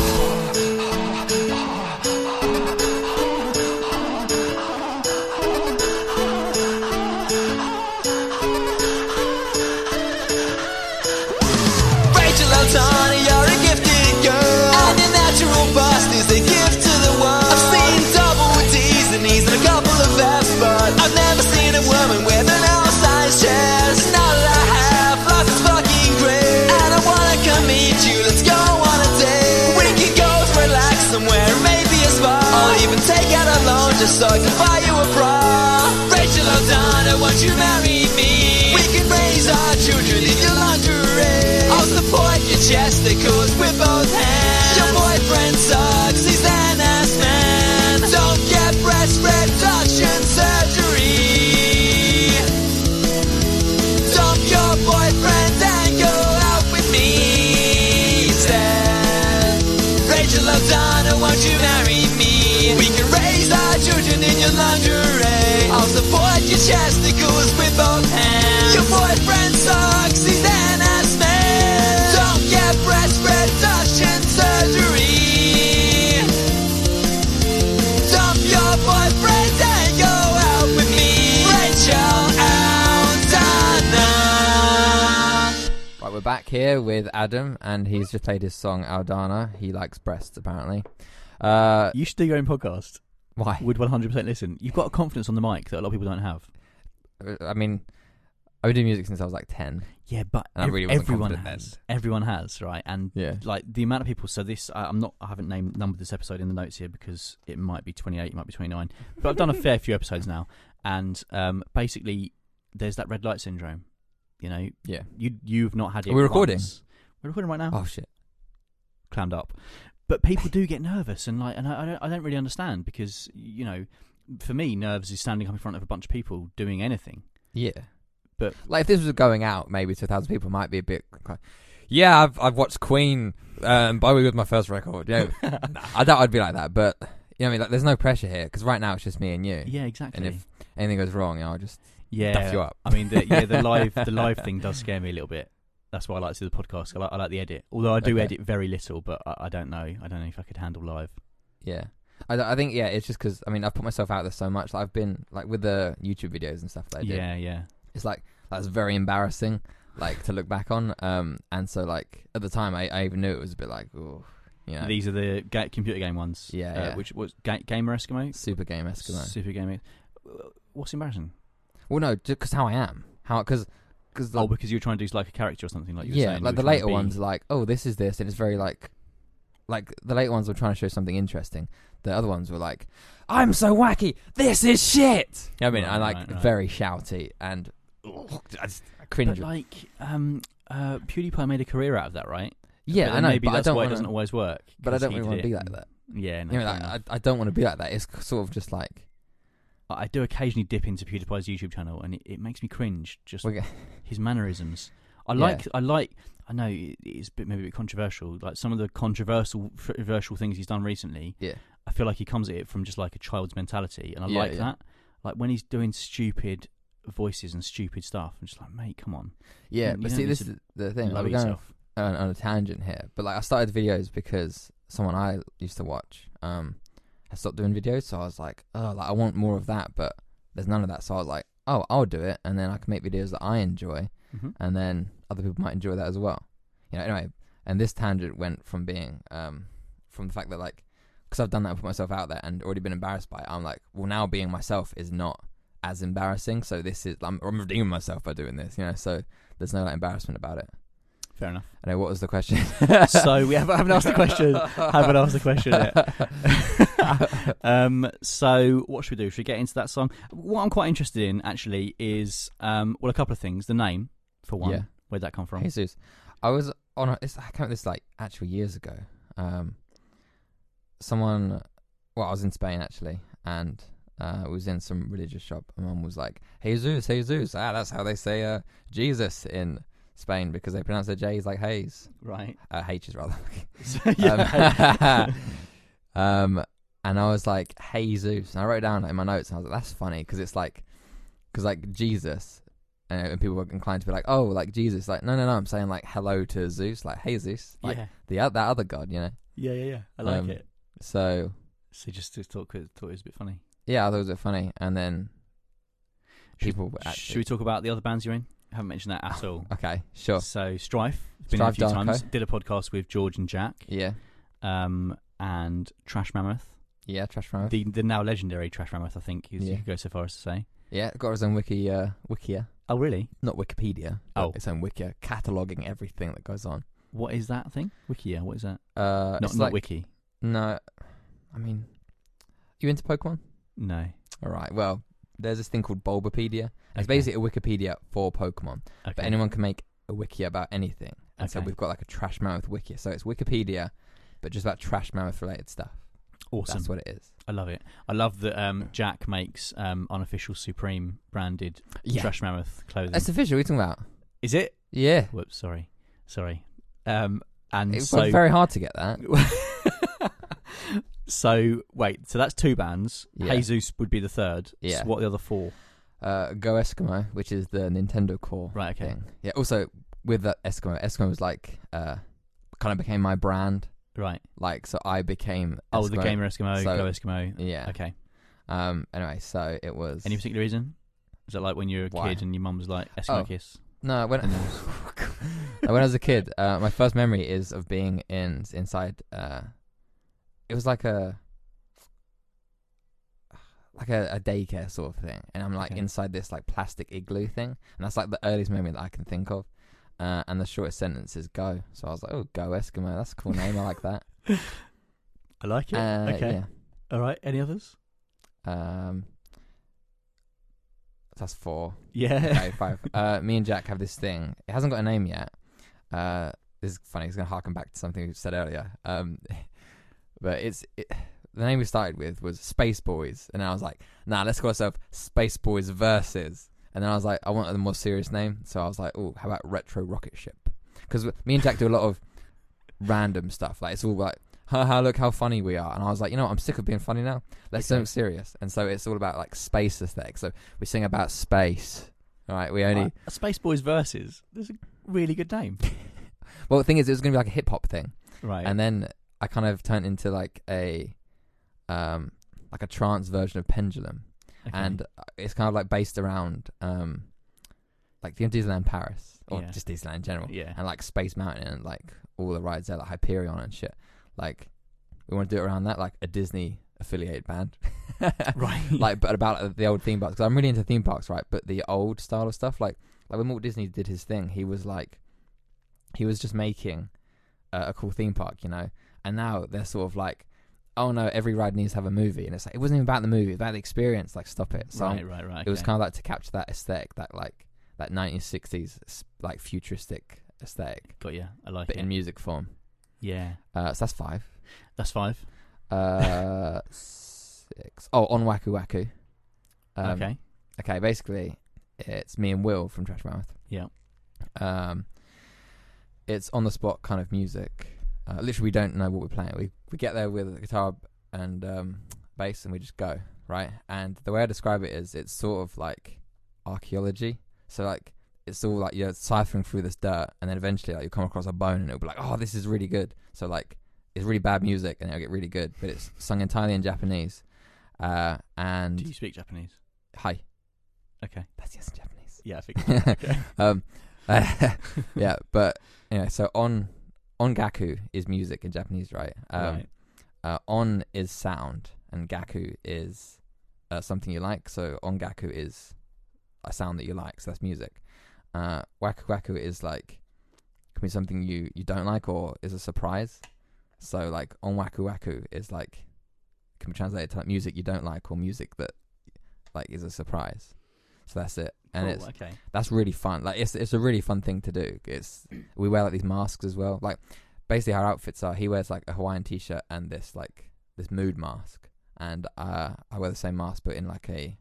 Rachel O'Donnell, you're a gifted girl, and your natural bust is a gift to the world. I've seen double D's and E's and a couple of F's, but I've never seen a woman with an L-sized chest. Now that I have, life is fucking great, and I wanna come meet you. Let's go on a date. We can go relax somewhere, maybe a spa. I'll even take out a loan just so I can buy you a bra. Rachel O'Donnell, won't you marry me? We can raise our children in your lingerie. I'll support your chesticles with both hands. Your boyfriend sucks, he's an ass man. Don't get breast reduction surgery. Dump your boyfriend and go out with me instead. Rachel O'Donnell, won't you marry me? We can raise our children in your lingerie. I'll support your chesticles with both hands. Your boyfriend sucks, he's an ass man. Don't get breast reduction surgery. Dump your boyfriend and go out with me. Rachel Aldana. Right, we're back here with Adam, and he's just played his song Aldana. He likes breasts, apparently. Uh, You should do your own podcast. why? Would one hundred percent listen. You've got a confidence on the mic that a lot of people don't have. I mean, I've been doing music since I was like ten. Yeah, but And I ev- really wasn't everyone confident has. Everyone has, right? And Yeah. like the amount of people. So this, I, I'm not. I haven't named numbered this episode in the notes here because it might be twenty-eight, it might be twenty-nine. But I've done a fair few episodes now, and um, basically, there's that red light syndrome. You know, Yeah. you you've not had it. Are we recording? once. We're recording right now. Oh shit. Clammed up. But people do get nervous, and like, and I, I don't, I don't really understand because you know, for me, nerves is standing up in front of a bunch of people doing anything. Yeah. But like if this was going out maybe to a thousand people, it might be a bit like, yeah, I've I've watched Queen, um, Bowie was my first record. You know, nah, I doubt I'd be like that, but you know what I mean, like there's no pressure here because right now it's just me and you. yeah, exactly. And if anything goes wrong, you know, I'll just yeah, duff you up. I mean, the, yeah, the live the live thing does scare me a little bit. That's why I like to do the podcast. I like, I like the edit, although I do Okay. edit very little. But I, I don't know. I don't know if I could handle live. Yeah. I, I think yeah, it's just because I mean I've put myself out there so much. Like I've been like with the YouTube videos and stuff that I do. Yeah, yeah. It's like that's very embarrassing, like to look back on. Um, and so like at the time, I, I even knew it was a bit like, oh, you know, These are the ga- computer game ones. Yeah, uh, yeah. Which was ga- Gamer Eskimo. super game Eskimo. Super Gamer. What's embarrassing? Well, no, just because how I am, how because because Oh, because you're trying to do like a character or something like you were yeah, saying. like you the were trying later to be- ones, are like oh, this is this, and it's very like, like the later ones were trying to show something interesting. The other ones were like, I'm so wacky, this is shit. You know what I mean? Right, I like right, right. very shouty and ugh, I just I cringe. But like, um, uh, PewDiePie made a career out of that, right? yeah, But I then know, maybe but that's I don't why wanna, it doesn't always work. But I 'cause don't he really did want to it. be like that. Yeah, no, You know, fair like, enough. I I don't want to be like that. It's sort of just like, I do occasionally dip into PewDiePie's YouTube channel, and it, it makes me cringe. Just Okay. his mannerisms. I Yeah. like. I like. I know it- it's a bit, maybe a bit controversial. Like some of the controversial, controversial things he's done recently. Yeah. I feel like he comes at it from just like a child's mentality, and I Yeah, like yeah. that. Like when he's doing stupid voices and stupid stuff, I'm just like, mate, come on. Yeah, You but don't see, need this to is the thing. Lower Like, we're going yourself. on, on a tangent here, but like I started videos because someone I used to watch um has stopped doing videos, so I was like, oh, like I want more of that, but there's none of that. So I was like, oh, I'll do it, and then I can make videos that I enjoy, hmm and then other people might enjoy that as well. You know, anyway. And this tangent went from being um from the fact that like because I've done that and put myself out there and already been embarrassed by it. I'm like, well, now being myself is not as embarrassing. So this is I'm, I'm redeeming myself by doing this. You know, so there's no like embarrassment about it. Fair enough. I know, what was the question? So we haven't, haven't asked the question. haven't asked the question yet. um, so what should we do? Should we get into that song? What I'm quite interested in actually is um, well, a couple of things. The name, for one. Yeah. Where'd that come from? Jesus. I was on a, it's, I came up with this like actually years ago. Um, someone, well, I was in Spain actually, and uh, was in some religious shop. And mum was like, Jesus, Jesus. Ah, that's how they say uh, Jesus in Spain because they pronounce their J's like Hayes. Right. Uh, H's rather. yeah. um, um, and I was like, Jesus. And I wrote it down in my notes and I was like, that's funny because it's like, because like Jesus. And, and people were inclined to be like, oh, like Jesus. Like, no, no, no. I'm saying like hello to Zeus, like hey Zeus, like yeah. the o- that other god, you know. Yeah, yeah, yeah. I like Um, it. So So just to thought, thought it was a bit funny. yeah, I thought it was a bit funny. And then Should, people were should actually we talk about the other bands you're in? I haven't mentioned that at all. okay, sure, So Strife, been in a Strife few Darko. times. Did a podcast with George and Jack, yeah, um, and Trash Mammoth. yeah, Trash Mammoth, The the now legendary Trash Mammoth, I think, is, Yeah. you could go so far as to say. yeah, got his own wiki, uh, wikia, Oh, really? not Wikipedia, but Oh. its own wikia, cataloging everything that goes on. What is that thing? Wikia, what is that? Uh, Not it's not like, Wiki. No, I mean, you into Pokemon? No. All right, well, there's this thing called Bulbapedia. And It's Okay. basically a Wikipedia for Pokemon. Okay. But anyone can make a wiki about anything. And so Okay. we've got like a Trash Mammoth wiki. So it's Wikipedia, but just about Trash Mammoth related stuff. Awesome. That's what it is. I love it. I love that um, Jack makes um, unofficial Supreme branded Yeah. Trash Mammoth clothing. That's official. What are you talking about? Is it? Yeah. Whoops, sorry. Sorry. Um, and It was so, very hard to get that. so, wait, so that's two bands. Yeah. Jesus would be the third. Yeah. So what are the other four? Uh, Go Eskimo, which is the Nintendo core Right, okay. thing. Yeah. Also, with that Eskimo, Eskimo was like, uh, kind of became my brand. Right. Like, so I became. Oh, the Eskimo. Gamer Eskimo, So- Go Eskimo. Yeah. Okay. Um. Anyway, so it was. Any particular reason? Is that like when you were a Why? kid and your mum was like, Eskimo Oh. kiss? No, when And then- when I was a kid, uh, my first memory is of being in inside. Uh, it was like a like a, a daycare sort of thing, and I'm like Okay. inside this like plastic igloo thing, and that's like the earliest memory that I can think of. Uh, and the shortest sentence is "go," so I was like, "Oh, go Eskimo, that's a cool name. I like that." I like it. Uh, okay. All right. Any others? Yeah. Um, that's four. Yeah. Okay, five. Uh, me and Jack have this thing. It hasn't got a name yet. Uh, this is funny. It's going to harken back to something we said earlier. Um, but it's it, the name we started with was Space Boys, and I was like, "Nah, let's call ourselves Space Boys Versus." And then I was like, I wanted a more serious name, so I was like, "Oh, how about Retro Rocket Ship?" Because me and Jack do a lot of random stuff. Like it's all like, "Haha, look how funny we are," and I was like, "You know what? I'm sick of being funny now. Let's do Okay. something serious." And so it's all about like space aesthetic. So we sing about space. All right, we only. Right. Space Boys Versus. There's a really good name. Well, the thing is, it was going to be like a hip hop thing, Right. and then I kind of turned into like a, um, like a trance version of Pendulum, Okay. and it's kind of like based around, um, like the Disneyland Paris or Yeah. just Disneyland in general, Yeah. and like Space Mountain and like all the rides there, like Hyperion and shit. Like we want to do it around that, like a Disney affiliated band, Right. like but about the old theme parks. Because I'm really into theme parks, right? But the old style of stuff, like like when Walt Disney did his thing, he was like, he was just making uh, a cool theme park, you know. And now they're sort of like, oh no, every ride needs to have a movie, and it's like it wasn't even about the movie, it was about the experience. Like stop it. So right, right, right. it was okay. kind of like to capture that aesthetic, that like that nineteen sixties like futuristic aesthetic, Got you. I like but it. in music form. Yeah. Uh, so that's five. That's five. Uh, six. Oh, on Waku Waku. Um, okay. Okay, basically, it's me and Will from Trash Mouth. Yeah. Um, it's on the spot kind of music. Uh, literally, we don't know what we're playing. We we get there with a guitar and um, bass, and we just go, right? And the way I describe it is, it's sort of like archaeology. So like, it's all like you're ciphering through this dirt, and then eventually, like, you come across a bone, and it'll be like, oh, this is really good. So like, it's really bad music, and it'll get really good, but it's sung entirely in Japanese. Uh, and Do you speak Japanese? hi, Okay. that's yes in Japanese. Yeah, I think. Okay. um, uh, yeah, but anyway, so on on gaku is music in Japanese, right? Um, Right. Uh, on is sound, and gaku is uh, something you like. So on gaku is a sound that you like, so that's music. Uh, waku waku is like can be something you you don't like or is a surprise. So like on waku waku is like can be translated to like music you don't like or music that like is a surprise. So that's it, and Cool, it's okay. that's really fun. Like it's it's a really fun thing to do. It's we wear like these masks as well. Like basically our outfits are he wears like a Hawaiian t-shirt and this like this mood mask, and uh, I wear the same mask but in like a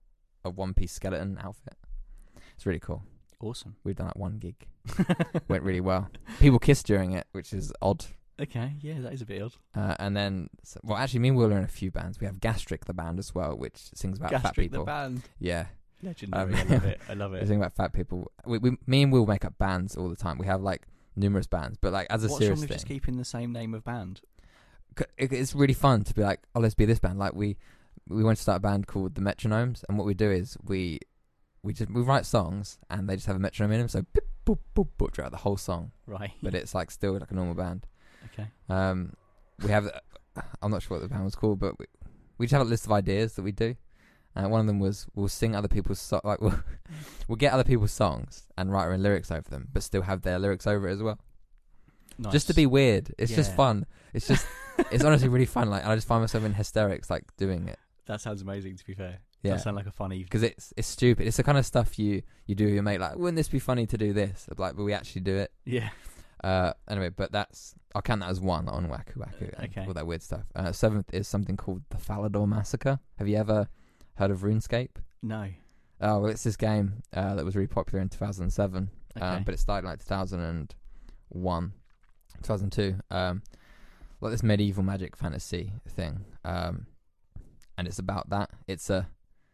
a one piece skeleton outfit. It's really cool. Awesome. We've done like one gig, went really well. People kissed during it, which is odd. Okay, yeah, that is a bit odd. Uh, and then, so, well, actually, me and Will are in a few bands. We have Gastric, the band, as well, which sings about fat Gastric people. the band. Yeah. Legendary. Um, I love it. I love We it. sing about fat people. We, we, me and Will make up bands all the time. We have like numerous bands, but like as a What's serious wrong with thing, just keeping the same name of band? c- it, it's really fun to be like, oh, let's be this band. Like we, we want to start a band called the Metronomes, and what we do is we, we just we write songs, and they just have a metronome in them, so boop, boop, boop, boop, throughout the whole song. Right. But it's like still like a normal band. Okay. Um, we have, I'm not sure what the band was called, but we, we just have a list of ideas that we do. Uh, one of them was we'll sing other people's so- like we'll, we'll get other people's songs and write our own lyrics over them, but still have their lyrics over it as well. Nice. Just to be weird. It's just Yeah. fun. It's just it's honestly really fun. Like, and I just find myself in hysterics like doing it. That sounds amazing. To be fair. Yeah, That sounds like a fun evening. because it's it's stupid. It's the kind of stuff you you do with your mate. Like, wouldn't this be funny to do this? Like, but we actually do it. Yeah. Uh, anyway, but that's I'll count that as one on Waku Waku. and Okay. All that weird stuff. Uh, seventh is something called the Falador Massacre. Have you ever heard of RuneScape? No. Oh, well, it's this game uh, that was really popular in two thousand seven, Okay. um, but it started in like two thousand one, two thousand two. Um, like this medieval magic fantasy thing, um, and it's about that. It's a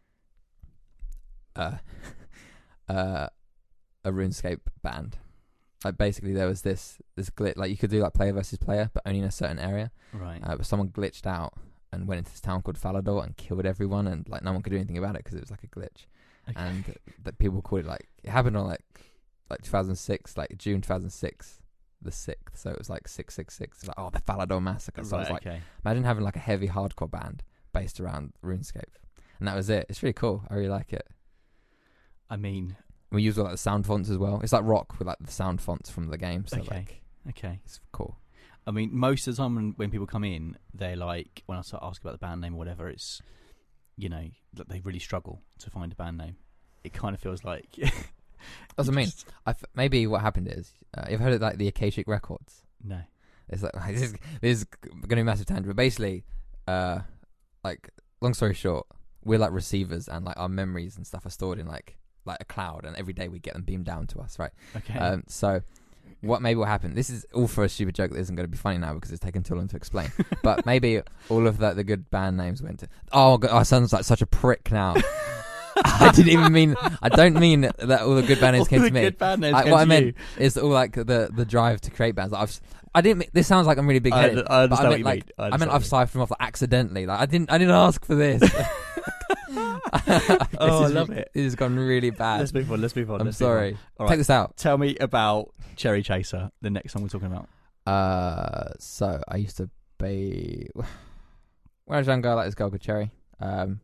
uh, uh, a RuneScape band. Like basically, there was this this glitch. Like you could do like player versus player, but only in a certain area. Right. Uh, but someone glitched out and went into this town called Falador and killed everyone, and like no one could do anything about it because it was like a glitch. Okay. And that people called it like it happened on like like two thousand six, like June two thousand six, the sixth. So it was like six six six. Like oh, the Falador Massacre. So I was Right, like, okay. imagine having like a heavy hardcore band based around RuneScape, and that was it. It's really cool. I really like it. I mean, We use all like the sound fonts as well. It's like rock with like the sound fonts from the game. So Okay. like okay. it's cool. I mean, most of the time when, when people come in, they're like, when I start asking about the band name or whatever, it's, you know, that they really struggle to find a band name. It kind of feels like. That's what I mean. just- I f- maybe what happened is uh, you've heard of like the Akashic Records. No. It's like this is this is going to be a massive tangent, but basically, uh, like long story short, we're like receivers, and like our memories and stuff are stored in like like a cloud, and every day we get them beamed down to us, right? Okay. Um, so what maybe what happened? This is all for a stupid joke that isn't going to be funny now because it's taken too long to explain. But maybe all of the the good band names went to. Oh, God, I sound like such a prick now. I didn't even mean. I don't mean that all the good band names All came the to me. good band names I- came what to I meant you. is all like the the drive to create bands. Like I've, I didn't. mean- This sounds like I'm really big I, headed. I understand but I what meant you like mean. I, meant understand I've what you siphoned them off like accidentally. Like I didn't. I didn't ask for this. Oh, I love it. This has gone really mean. bad. Let's move on. Let's move on. I'm let's move on. sorry. All Take right. this out. Tell me about Cherry Chaser, the next song we're talking about. Uh, so I used to be when I was younger. I like this girl called Cherry. Um,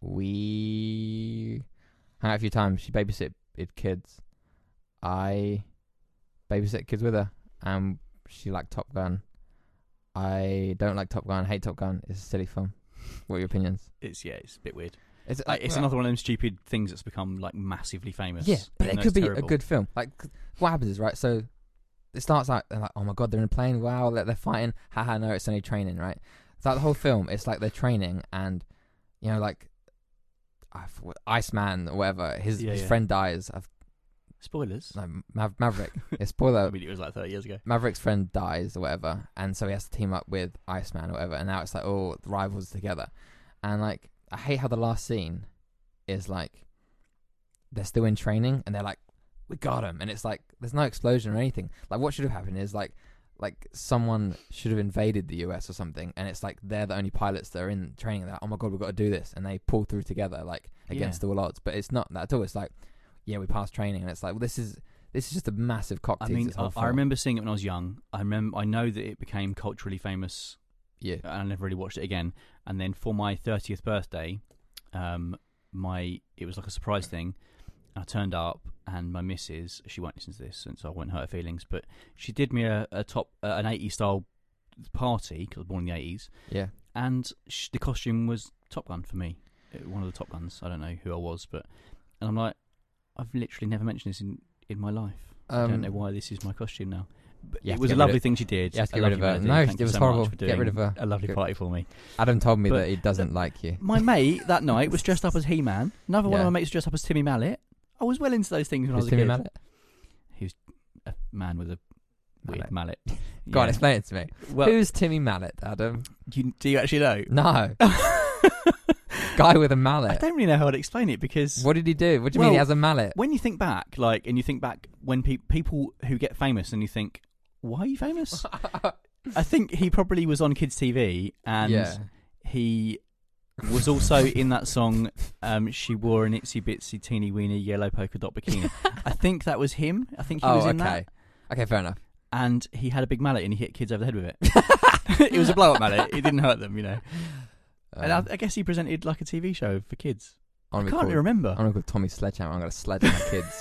we hung out a few times. She babysitted kids. I babysit kids with her, and she liked Top Gun. I don't like Top Gun. Hate Top Gun. It's a silly film. What are your opinions? It's yeah, it's a bit weird. It's, Like, it's well, another one of them stupid things that's become like massively famous. Yeah, but even it though could it's be a terrible. good film. Like, what happens is, right, so it starts out, they're like, oh my god, they're in a plane, wow, they're, they're fighting, haha, no, it's only training, right? It's like the whole film, it's like they're training, and, you know, like, I f- Iceman or whatever. His Yeah, his yeah. friend dies. I've, Spoilers. no, Mav- Maverick. yeah, I spoiler. mean, it was like thirty years ago. Maverick's friend dies or whatever, and so he has to team up with Iceman or whatever. And now it's like, oh, the rivals together. And like, I hate how the last scene is like they're still in training and they're like, we got him, and it's like there's no explosion or anything. Like, what should have happened is like like someone should have invaded the U S or something, and it's like they're the only pilots that are in training. They're like, oh my god, we've got to do this, and they pull through together like against Yeah. all odds. But it's not that at all. It's like, yeah, we passed training, and it's like, well, this is this is just a massive cock I tease, mean, this whole I, I film. remember seeing it when I was young. I remember, I know that it became culturally famous. yeah, And I never really watched it again. And then for my thirtieth birthday, um, my it was like a surprise thing. I turned up, and my missus, she won't listen to this, and so I won't hurt her feelings, but she did me a, a top uh, an eighties style party because I was born in the eighties, yeah. and sh- the costume was Top Gun for me, Uh, one of the Top Guns. I don't know who I was, but and I'm like, I've literally never mentioned this in, in my life. I don't Um, know why this is my costume now. But You it have to was a get rid lovely of- thing she did. you have to I get rid love of you, her. Melody. No, Thank it you was so horrible. much for Get doing rid of her. a lovely Get- party for me. Adam told me But- that he doesn't like you. My mate that night was dressed up as He-Man. Another one Yeah. of my mates was dressed up as Timmy Mallet. I was well into those things when Who's I was a Timmy kid. Mallet? A man with a weird mallet. Go on, Yeah. explain it to me. Well, Who's Timmy Mallet, Adam? do you, do you actually know? No. Guy with a I mallet. don't really know how to explain it because What did he do? What do you Well, mean he has a mallet? when you think back, like, and you think back when pe- people who get famous, and you think, why are you famous? I think he probably was on kids' T V, and yeah. he was also in that song. Um, she wore an itsy bitsy teeny weeny yellow polka dot bikini. I think that was him. I think he Oh, was in okay. that, Okay, fair enough. and he had a big mallet, and he hit kids over the head with it. It was a blow up mallet. It didn't hurt them, you know. And I, Um, I guess he presented like a T V show for kids. I I wanna be can't called- remember. I'm gonna call Tommy Sledgehammer. I'm gonna sledgehammer my kids.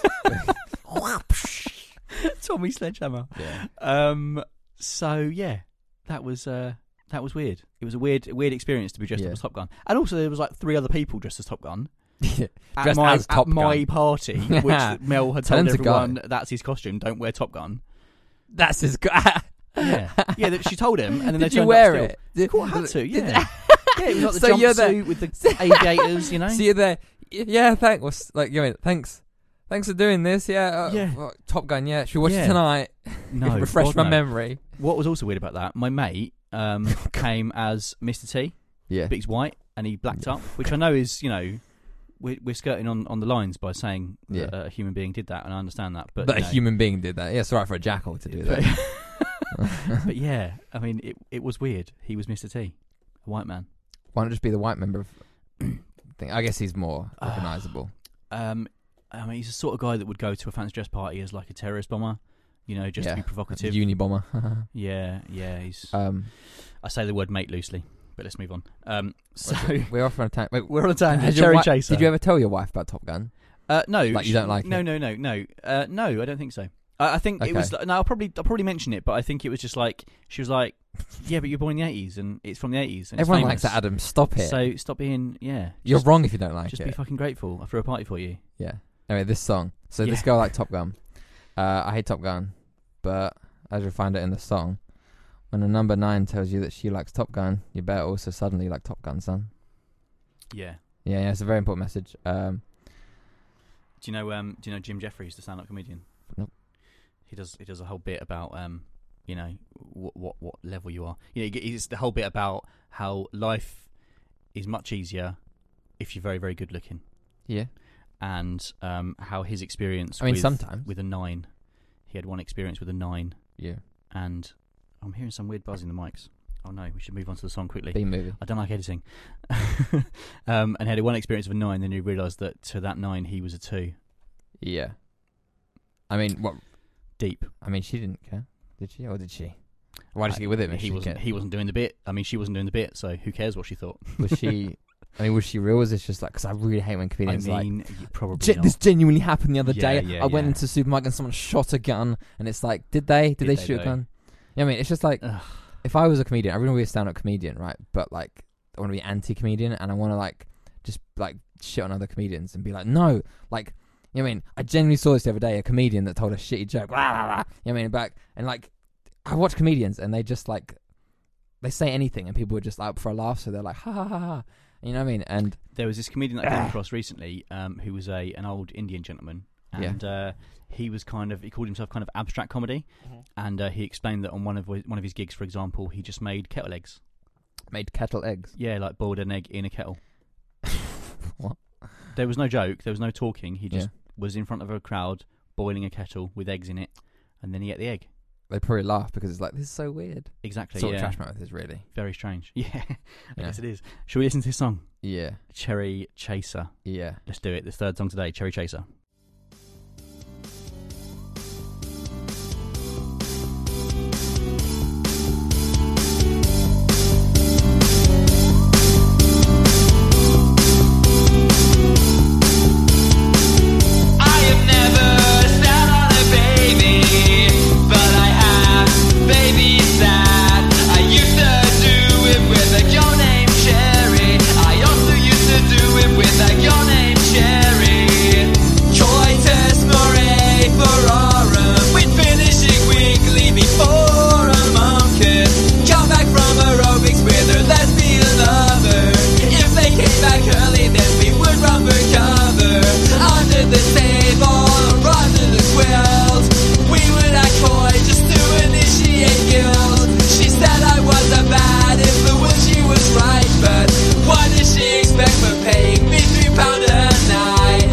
Tommy Sledgehammer. Yeah. Um. So yeah, that was uh that was weird. It was a weird weird experience to be dressed Yeah. up as Top Gun, and also there was like three other people dressed as Top Gun at Dressed my as Top at my Gun. party, which Mel had Tell told him to go. everyone that's his costume. Don't wear Top Gun. That's his guy. Yeah, yeah. That she told him, and then Did they you turned wear up still. it? Did, Cool, I had to. did- Yeah, yeah. It was like the So you're there- jumpsuit with the aviators, you know. So you're there. Y- Yeah, thanks. What's- Like, you know, thanks. Thanks for doing this. Yeah. Uh, Yeah. uh, Top Gun. Yeah. Should we watch Yeah. it tonight? No, Refresh God, my no. memory. What was also weird about that, my mate um, came as Mister T, Yeah. but he's white, and he blacked up, which I know is, you know, we're, we're skirting on, on the lines by saying Yeah. that a human being did that, and I understand that. But, But, you a know, human being did that. Yeah, it's alright for a jackal to do but, that. but yeah, I mean, it it was weird. He was Mister T, a white man. Why not just be the white member of thing? I guess he's more Ah. recognisable. Um, I mean, he's the sort of guy that would go to a fancy dress party as like a terrorist bomber, you know, just yeah. to be provocative. Uni bomber. yeah, yeah. He's. um, I say the word mate loosely, but let's move on. Um, so we're off on a tangent. Wait, we're on a tangent. has your Cherry wi- chaser. Did you ever tell your wife about Top Gun? Uh, no, Like, you she- don't like no, it? No, no, no, uh, no. I don't think so. I, I think Okay. it was. No, I'll probably, I'll probably mention it, but I think it was just like she was like, "Yeah, but you're born in the eighties, and it's from the eighties, and Everyone it's likes that, famous. Adam. Stop it. So stop being, yeah. You're just, wrong if you don't like Just it. be fucking grateful. I threw a party for you. Yeah. Anyway, this song. So this Yeah. girl liked Top Gun. Uh, I hate Top Gun, but as you'll find it in the song, when a number nine tells you that she likes Top Gun, you better also suddenly like Top Gun, son. Yeah. Yeah, yeah, it's a very important message. Um, Do you know? Um, do you know Jim Jeffries, the stand-up comedian? Nope. He does. He does a whole bit about, um, you know, what what what level you are. You know, it's the whole bit about how life is much easier if you're very very good looking. yeah. And um, how his experience I mean, with, sometimes. with a nine. He had one experience with a nine, Yeah. and I'm hearing some weird buzz in the mics. Oh no, we should move on to the song quickly. B movie. I don't like editing. um, and had one experience of a nine, then he realised that to that nine he was a two. Yeah. I mean, what? Deep. I mean, she didn't care, did she? Or did she? Why did she get with him? if He she didn't wasn't. care? He wasn't doing the bit. I mean, she wasn't doing the bit. So who cares what she thought? Was she? I mean, was she real? Was this just like? Because I really hate when I comedians like. mean, y- probably Gen- not. this genuinely happened the other Yeah, day. yeah, I went yeah. into the supermarket and someone shot a gun, and it's like, did they? Did, Did they they, shoot though? a gun? Yeah, I mean, it's just like, Ugh. if I was a comedian, I really want to be a stand-up comedian, right? But like, I want to be anti-comedian, and I want to like just like shit on other comedians and be like, no, like, you know what I mean? I genuinely saw this the other day, a comedian that told a shitty joke, blah, blah, blah, you know what I mean? Back and like, I watch comedians and they just like, they say anything and people are just like up for a laugh, so they're like, ha ha ha ha. You know You know what I mean? And there was this comedian that I came across recently, um, who was a an old Indian gentleman, and Yeah. uh, he was kind of he called himself kind of abstract comedy, Mhm. and uh, he explained that on one of one of his gigs, for example, he just made kettle eggs. made kettle eggs. Yeah, like boiled an egg in a kettle. What? There was no joke. There was no talking. He just Yeah. was in front of a crowd boiling a kettle with eggs in it, and then he ate the egg. They probably laugh because it's like, this is so weird. Exactly. Sort yeah. of Trash Mammoth is really. Very strange. Yeah, I Yeah. guess it is. Shall we listen to this song? Yeah. Cherry Chaser. Yeah. Let's do it. The third song today, Cherry Chaser. I have never sat on a baby, but I have babysat. I used to do it with a girl named Cherry. I also used to do it with a girl named Cherry. Coitus more florarum. We'd finish it quickly before a monk could come back from aerobics with her lesbian lover. If they came back early, then we would run for cover. Under the table or under the quilt, we would act coy just to initiate guilt. She said I was a bad influence, she was right, but what did she expect for paying me three pound a night?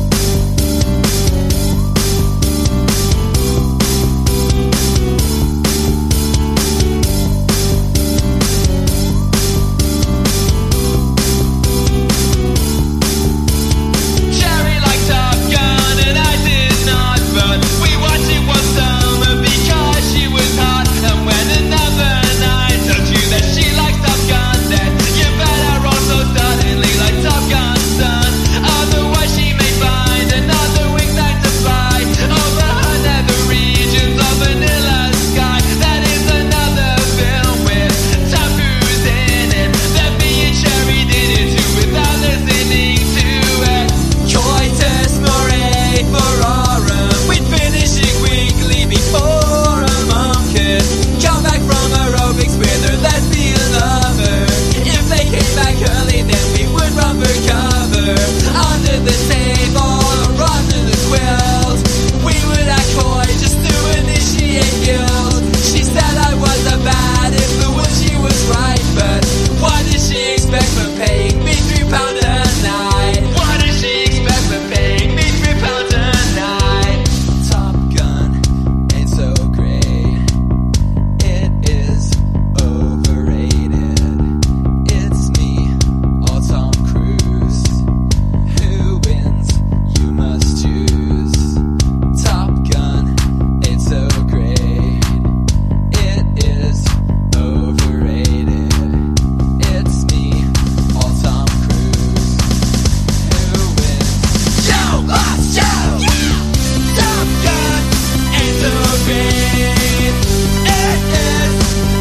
Cherry liked Top Gun and I did not, but we watched it one summer because she was hot. And when another night told you that she likes Top Gun, then you better also suddenly like Top Gun, son. Otherwise she may find another wing night to fly over her nether regions of vanilla sky. That is another film with Tom Cruise in it. That me and Cherry did it too without listening to it. Coitus more florarum. We'd finish it quickly before a monk could come back from aerobics with her lesbian lover. If they came back early, then we would run for cover. Under the table or under the quilt, we would act coy just to initiate guilt. She said I was a bad influence, she was right, but what did she expect for paying me three pound a night? What did she expect for paying me three pounds a night? Top Gun ain't so great. It is overrated. It's me, all Tom Cruise. Who wins? You must choose. Top Gun ain't so great. It is overrated. It's me, all Tom Cruise. Who wins? You must choose. Top Gun ain't so great. It is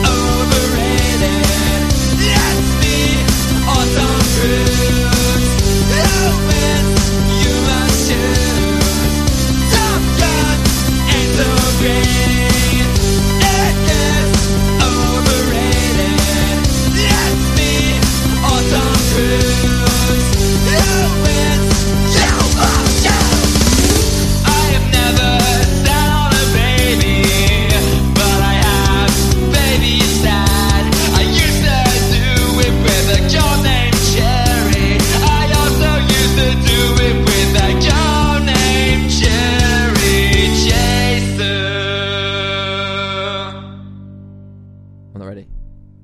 overrated. It's me, all Tom Cruise. Who wins? You must choose. Top Gun ain't so great. It is overrated. It's me, all Tom Cruise. Who wins? You must choose. I have never sat on a baby, but I have babysat. I used to do it with a girl named Cherry. I also used to do it with a girl named Cherry Chaser. I'm not ready.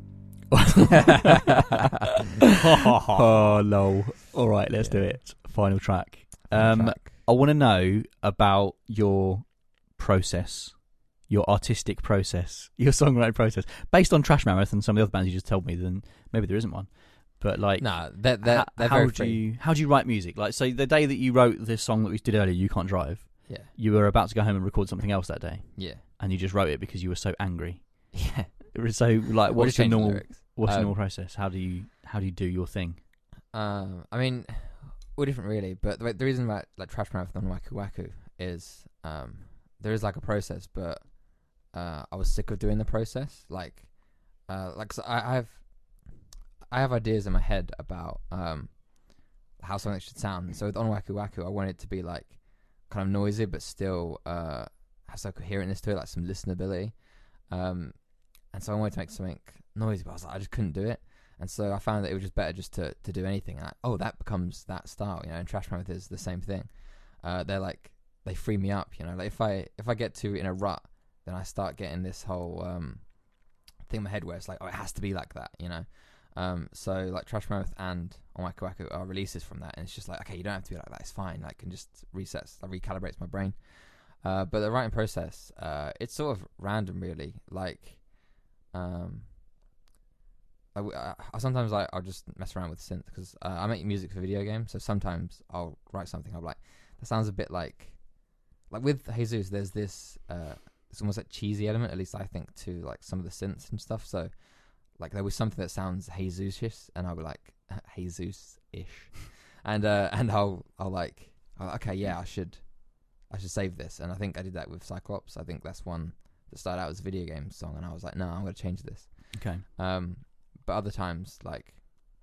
Oh, lol. All right, let's do it. Final track. Um, Track. I want to know about your process, your artistic process, your songwriting process, based on Trash Mammoth and some of the other bands you just told me. Then maybe there isn't one, but like, No, they're, they're, ho- they're how very do free. you how do you write music? Like, so the day that you wrote this song that we did earlier, You Can't Drive, Yeah. you were about to go home and record something else that day, Yeah. and you just wrote it because you were so angry. Yeah. It was so like, We what's just the changed the normal lyrics. what's the Um, normal process? How do you how do you do your thing? Um, I mean, all different really, but the, the reason about like Trash Marathon and Waku Waku is um, there is like a process, but uh, I was sick of doing the process. Like, uh, like so I, I have, I have ideas in my head about um how something should sound. So with On Waku Waku, I want it to be like kind of noisy, but still uh has some coherentness to it, like some listenability. Um, and so I wanted to make something noisy, but I was like, I just couldn't do it. And so I found that it was just better just to, to do anything. Like, oh, that becomes that style, you know. And Trash Mammoth is the same thing. Uh, they're like they free me up, you know. Like if I if I get too in a rut, then I start getting this whole um thing in my head where it's like, oh, it has to be like that, you know. Um, so like Trash Mammoth and On Waku Waku are releases from that, and it's just like, okay, you don't have to be like that. It's fine. Like, and just resets, like recalibrates my brain. Uh, but the writing process, uh, it's sort of random, really. Like, um, I, I, I sometimes like I'll just mess around with synth because uh, I make music for video games. So sometimes I'll write something. I'll be like, that sounds a bit like, like with Jesus. There's this, uh, it's almost like cheesy element, at least I think, to like some of the synths and stuff. So, like there was something that sounds Jesus-ish, and I'll be like Jesus-ish, and uh, and I'll I'll like, I'll, okay, yeah, I should. I should save this. And I think I did that with Cyclops. I think that's one that started out as a video game song, and I was like, no, I'm going to change this. Okay. Um, but other times, like,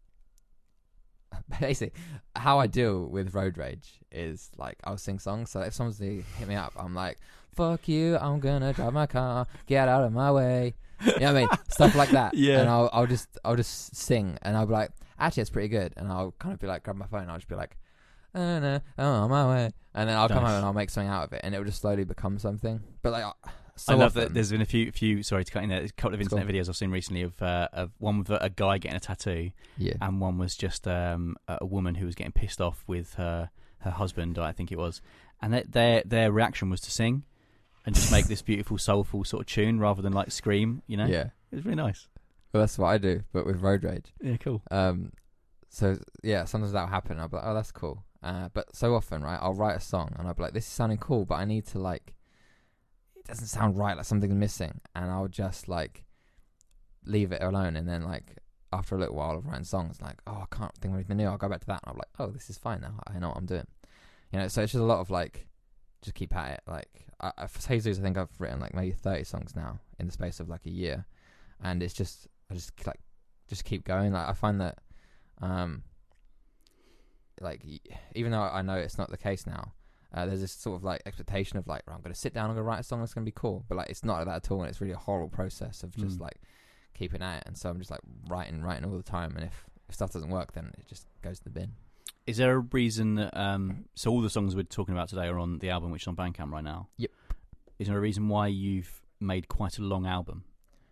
basically, how I deal with road rage is, like, I'll sing songs. So if someone's to hit me up, I'm like, fuck you, I'm going to drive my car, get out of my way. You know what I mean? Stuff like that. Yeah. And I'll, I'll just I'll just sing, and I'll be like, actually, it's pretty good. And I'll kind of be like, grab my phone, and I'll just be like, oh, no, oh, on my way. And then I'll Nice. come home and I'll make something out of it, and it will just slowly become something. But like, so I love often, that. There's been a few, few. Sorry to cut in there. There's a couple of It's internet cool. videos I've seen recently of, uh, of one with a guy getting a tattoo, yeah, and one was just um, a woman who was getting pissed off with her her husband, I think it was, and their their, their reaction was to sing and just make this beautiful, soulful sort of tune rather than like scream. You know, yeah. it was really nice. Well, that's what I do, but with road rage. Yeah, cool. Um, so yeah, sometimes that'll happen. I'll be like, oh, that's cool. Uh, but so often, right, I'll write a song and I'll be like, this is sounding cool, but I need to like, it doesn't sound right, like something's missing, and I'll just like leave it alone, and then like after a little while of writing songs, like, oh, I can't think of anything new. I'll go back to that, and I'll be like, oh, this is fine now. I know what I'm doing. You know, so it's just a lot of like, just keep at it. Like, I, I, for Jesus, I think I've written like maybe thirty songs now in the space of like a year, and it's just I just like just keep going. Like I find that, um, like even though I know it's not the case now, uh, there's this sort of like expectation of like, right, I'm going to sit down, I'm going to write a song that's going to be cool, but like it's not like that at all, and it's really a horrible process of just Mm. like keeping at it. And so I'm just like writing, writing all the time, and if, if stuff doesn't work, then it just goes to the bin. Is there a reason that um, so all the songs we're talking about today are on the album, which is on Bandcamp right now? Yep. Is there a reason why you've made quite a long album?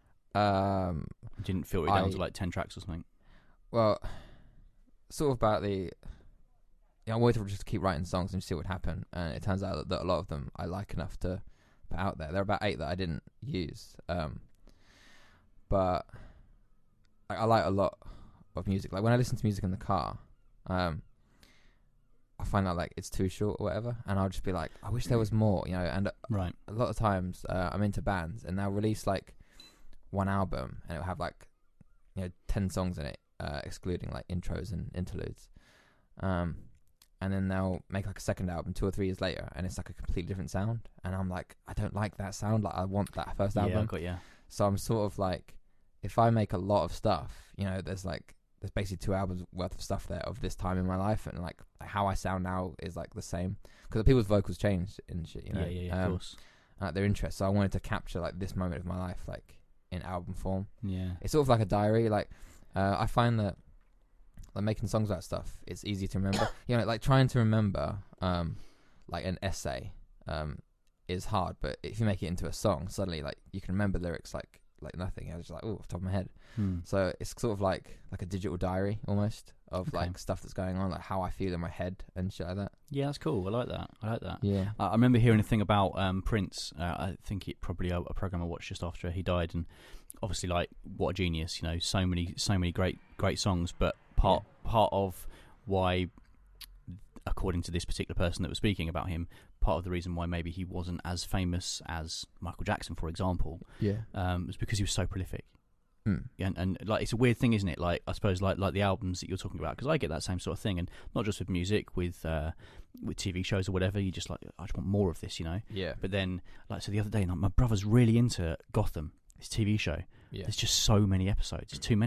Um, You didn't filter it down I- to like ten tracks or something? well, sort of about the. You know, I wanted to just keep writing songs and see what would happen, and it turns out that, that a lot of them I like enough to put out there. There are about eight that I didn't use, um, but I, I like a lot of music. Like when I listen to music in the car, um, I find out like it's too short or whatever, and I'll just be like, I wish there was more, you know. And Right. a lot of times uh, I'm into bands, and they'll release like one album, and it'll have like, you know, ten songs in it, uh, excluding like intros and interludes. Um, and then they'll make like a second album two or three years later, and it's like a completely different sound. And I'm like, I don't like that sound. Like I want that first Yeah, album. I've got yeah. So I'm sort of like, if I make a lot of stuff, you know, there's like there's basically two albums worth of stuff there of this time in my life, and like how I sound now is like the same because people's vocals change and shit, you know. yeah, yeah, yeah, of um, course. uh, their interest. So I wanted to capture like this moment of my life, like in album form. Yeah. It's sort of like a diary. Like uh, I find that like making songs about stuff, it's easy to remember. You know, like trying to remember um, like an essay um, is hard, but if you make it into a song, suddenly like you can remember lyrics like like nothing. You know, just like oh, off the top of my head. Hmm. So it's sort of like like a digital diary almost of Okay. like stuff that's going on, like how I feel in my head and shit like that. Yeah, that's cool. I like that. I like that. Yeah. I I remember hearing a thing about um, Prince. Uh, I think it probably a, a program I watched just after he died, and obviously, like, what a genius! You know, so many, so many great, great songs. But part part of why, according to this particular person that was speaking about him, part of the reason why maybe he wasn't as famous as Michael Jackson, for example, Yeah. um, was because he was so prolific. Mm. And, and like it's a weird thing, isn't it? Like I suppose like like the albums that you're talking about, because I get that same sort of thing, and not just with music, with uh, with T V shows or whatever. You just like, I just want more of this, you know. Yeah. But then, like, so the other day, like, my brother's really into Gotham, this T V show. Yeah. There's just so many episodes. It's too many.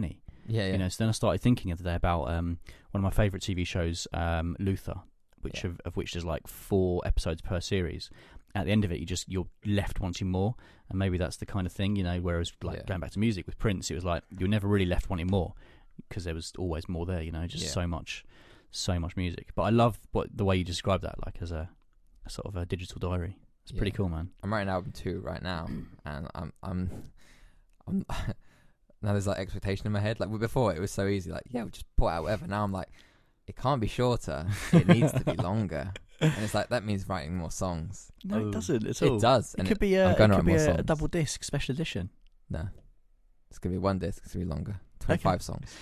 Yeah, yeah. You know, so then I started thinking the other day about um, one of my favourite T V shows, um, Luther, which Yeah. of, of which there's like four episodes per series. At the end of it, you just you're left wanting more, and maybe that's the kind of thing, you know. Whereas, like Yeah. going back to music with Prince, it was like you were never really left wanting more because there was always more there, you know. Just Yeah. so much, so much music. But I love what the way you describe that, like as a, a sort of a digital diary. It's pretty Yeah. cool, man. I'm writing album two right now, and I'm I'm I'm now there's like expectation in my head. Like before, it was so easy. Like yeah, we'll just put out whatever. Now I'm like, it can't be shorter. It needs to be longer. And it's like that means writing more songs. No, Oh. it doesn't at all. It does. It and could be a, I'm it gonna could write be more a, a songs. double disc special edition. No, it's gonna be one disc. It's gonna be longer. Twenty-five songs.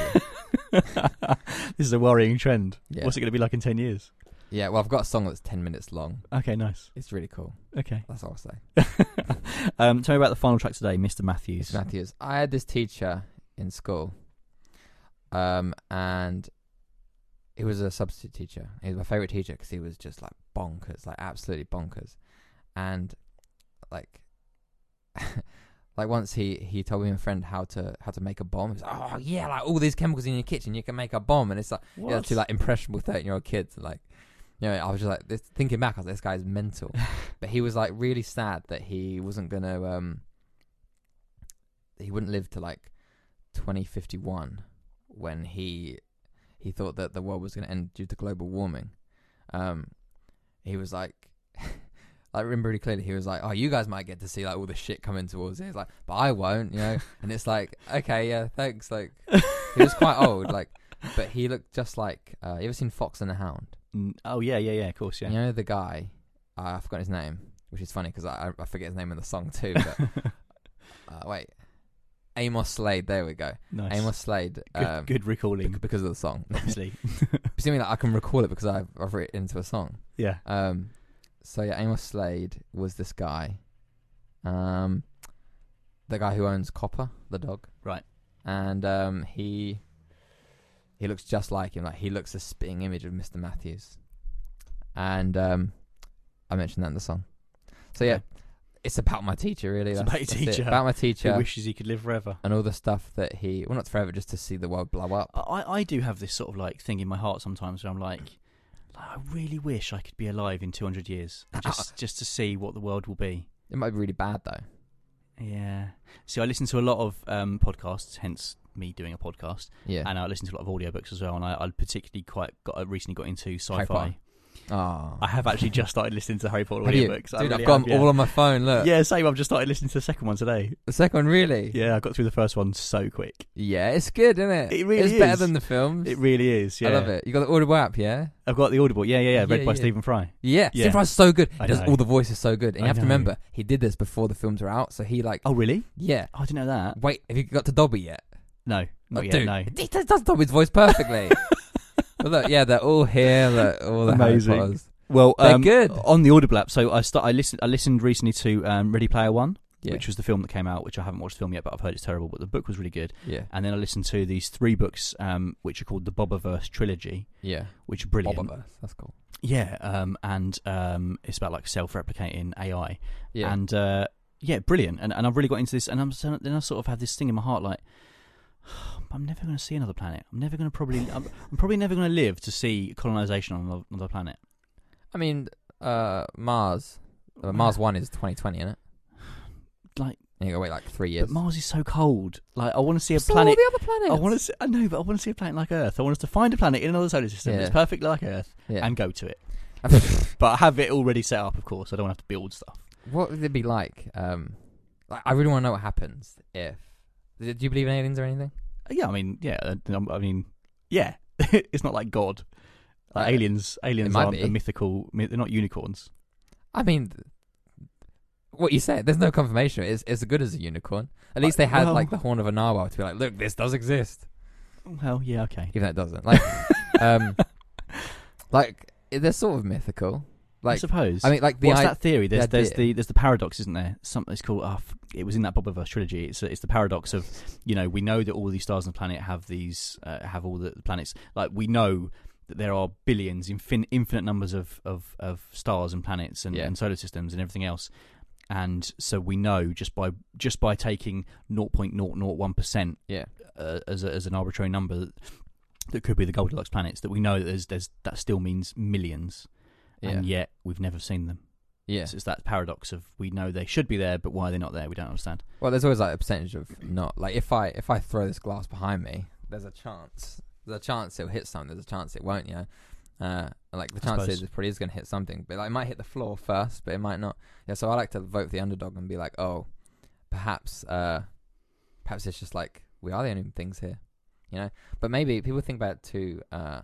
This is a worrying trend. Yeah. What's it going to be like in ten years? Yeah. Well, I've got a song that's ten minutes long. Okay, nice. It's really cool. Okay. That's all I'll say. um, tell me about the final track today, Mister Matthews. Mister Matthews. I had this teacher in school, um, and he was a substitute teacher. He was my favorite teacher because he was just like bonkers, like absolutely bonkers, and like, like once he he told me and a friend how to how to make a bomb. He was like, oh yeah, like all these chemicals in your kitchen, you can make a bomb, and it's like What? yeah, to like impressionable thirteen year old kids, like. You know, I was just like this, thinking back. I was like, this guy's mental, but he was like really sad that he wasn't gonna um. He wouldn't live to like twenty fifty-one when he he thought that the world was going to end due to global warming. Um, he was like, I remember really clearly. He was like, "Oh, you guys might get to see like all the shit coming towards it." He's like, "But I won't," you know. And it's like, okay, yeah, thanks. Like, he was quite old, like, but he looked just like. Uh, you ever seen Fox and the Hound? Mm, oh yeah, yeah, yeah. Of course, yeah. You know the guy. Uh, I forgot his name, which is funny because I I forget his name in the song too. But uh, wait. Amos Slade, there we go. Nice. Amos Slade. Good, Um, good recalling, bec- because of the song. obviously. Assuming that I can recall it because I've, I've written it into a song. Yeah. Um, so yeah, Amos Slade was this guy. Um, the guy who owns Copper, the dog. Right. And um, he he looks just like him. Like he looks a spitting image of Mister Matthews. And um, I mentioned that in the song. So yeah. Okay. It's about my teacher, really. It's That's- about your that's it. teacher. About my teacher. Who wishes he could live forever. And all the stuff that he... Well, not forever, just to see the world blow up. I, I do have this sort of like thing in my heart sometimes where I'm like, like I really wish I could be alive in two hundred years and just just to see what the world will be. It might be really bad, though. Yeah. See, I listen to a lot of um, podcasts, hence me doing a podcast, Yeah. and I listen to a lot of audiobooks as well. And I, I particularly quite got I recently got into Harry sci-fi. Potter. Oh. I have actually just started listening to Harry Potter Have you? audiobooks. I Dude, really I've got have, them yeah. all on my phone, look. Yeah, same. I've just started listening to the second one today. The second one, really? Yeah, I got through the first one so quick. Yeah, it's good, isn't it? It really It's better is. than the films. It really is. Yeah, I love it. You got the Audible app, yeah? I've got the Audible. Yeah, yeah, yeah. Read Yeah, by yeah. Stephen Fry. Yeah. Yeah. Stephen Fry's so good. He I does know. all the voices so good. And you I have to know. remember, he did this before the films were out, so he like... Oh, really? Yeah. Oh, I didn't know that. Wait, have you got to Dobby yet? No, not Oh, yet. dude, No. he does, does Dobby's voice perfectly. But look, yeah, they're all here. Look, all the Amazing. Harry Potters. Well, They're um, good. on the Audible app. So I start. I listened. I listened recently to um, Ready Player One, Yeah. which was the film that came out. Which I haven't watched the film yet, but I've heard it's terrible. But the book was really good. Yeah. And then I listened to these three books, um, which are called the Bobaverse trilogy, Yeah. which are brilliant. Bobaverse. That's cool. Yeah, um, and um, it's about like self-replicating A I. Yeah. And uh, yeah, brilliant. And and I've really got into this. And I'm so- then I sort of have this thing in my heart, like I'm never going to see another planet. I'm never going to probably. I'm, I'm probably never going to live to see colonization on another, another planet. I mean, uh, Mars. Uh, Mars One is twenty twenty, isn't it? Like, And you got to wait like three years. but Mars is so cold. Like, I want to see a So planet. all the other planets. I want to. See, I know, but I want to see a planet like Earth. I want us to find a planet in another solar system Yeah. that's perfect like Earth Yeah. and go to it. I But I have it already set up, of course. I don't have to build stuff. What would it be like? Um, like, I really want to know what happens if. Do you believe in aliens or anything? Yeah, I mean, yeah. uh, I mean, yeah. It's not like God. Like Uh, aliens, aliens might aren't be. a mythical. They're not unicorns. I mean, th- what you said. There's no confirmation. It's it's as good as a unicorn. At least they had well- like the horn of a narwhal to be like, look, this does exist, Well, yeah, okay. even though it doesn't. Like, um, like they're sort of mythical. I Like, suppose. I mean, like the what's I- that theory? There's the there's idea. the there's the paradox, isn't there? Something it's called. Oh, f- it was in that Bobaverse trilogy. It's it's the paradox of, you know, we know that all these stars on the planet have these uh, have all the planets. Like, we know that there are billions, infin- infinite numbers of, of, of stars and planets and, Yeah. and solar systems and everything else. and so we know just by just by taking zero point zero zero one percent Yeah. uh, as a, as an arbitrary number that, that could be the Goldilocks planets, that we know that there's there's that still means millions, Yeah. and yet we've never seen them. Yeah. So it's that paradox of we know they should be there, but why they're not there, we don't understand. Well, there's always like a percentage of not like if I if I throw this glass behind me, there's a chance. There's a chance it'll hit something. There's a chance it won't. You know, uh, like the I chance suppose. is it probably is going to hit something, but like, it might hit the floor first, but it might not. Yeah. So I like to vote for the underdog and be like, oh, perhaps, uh, perhaps it's just like we are the only things here, you know. But maybe people think about it too, uh,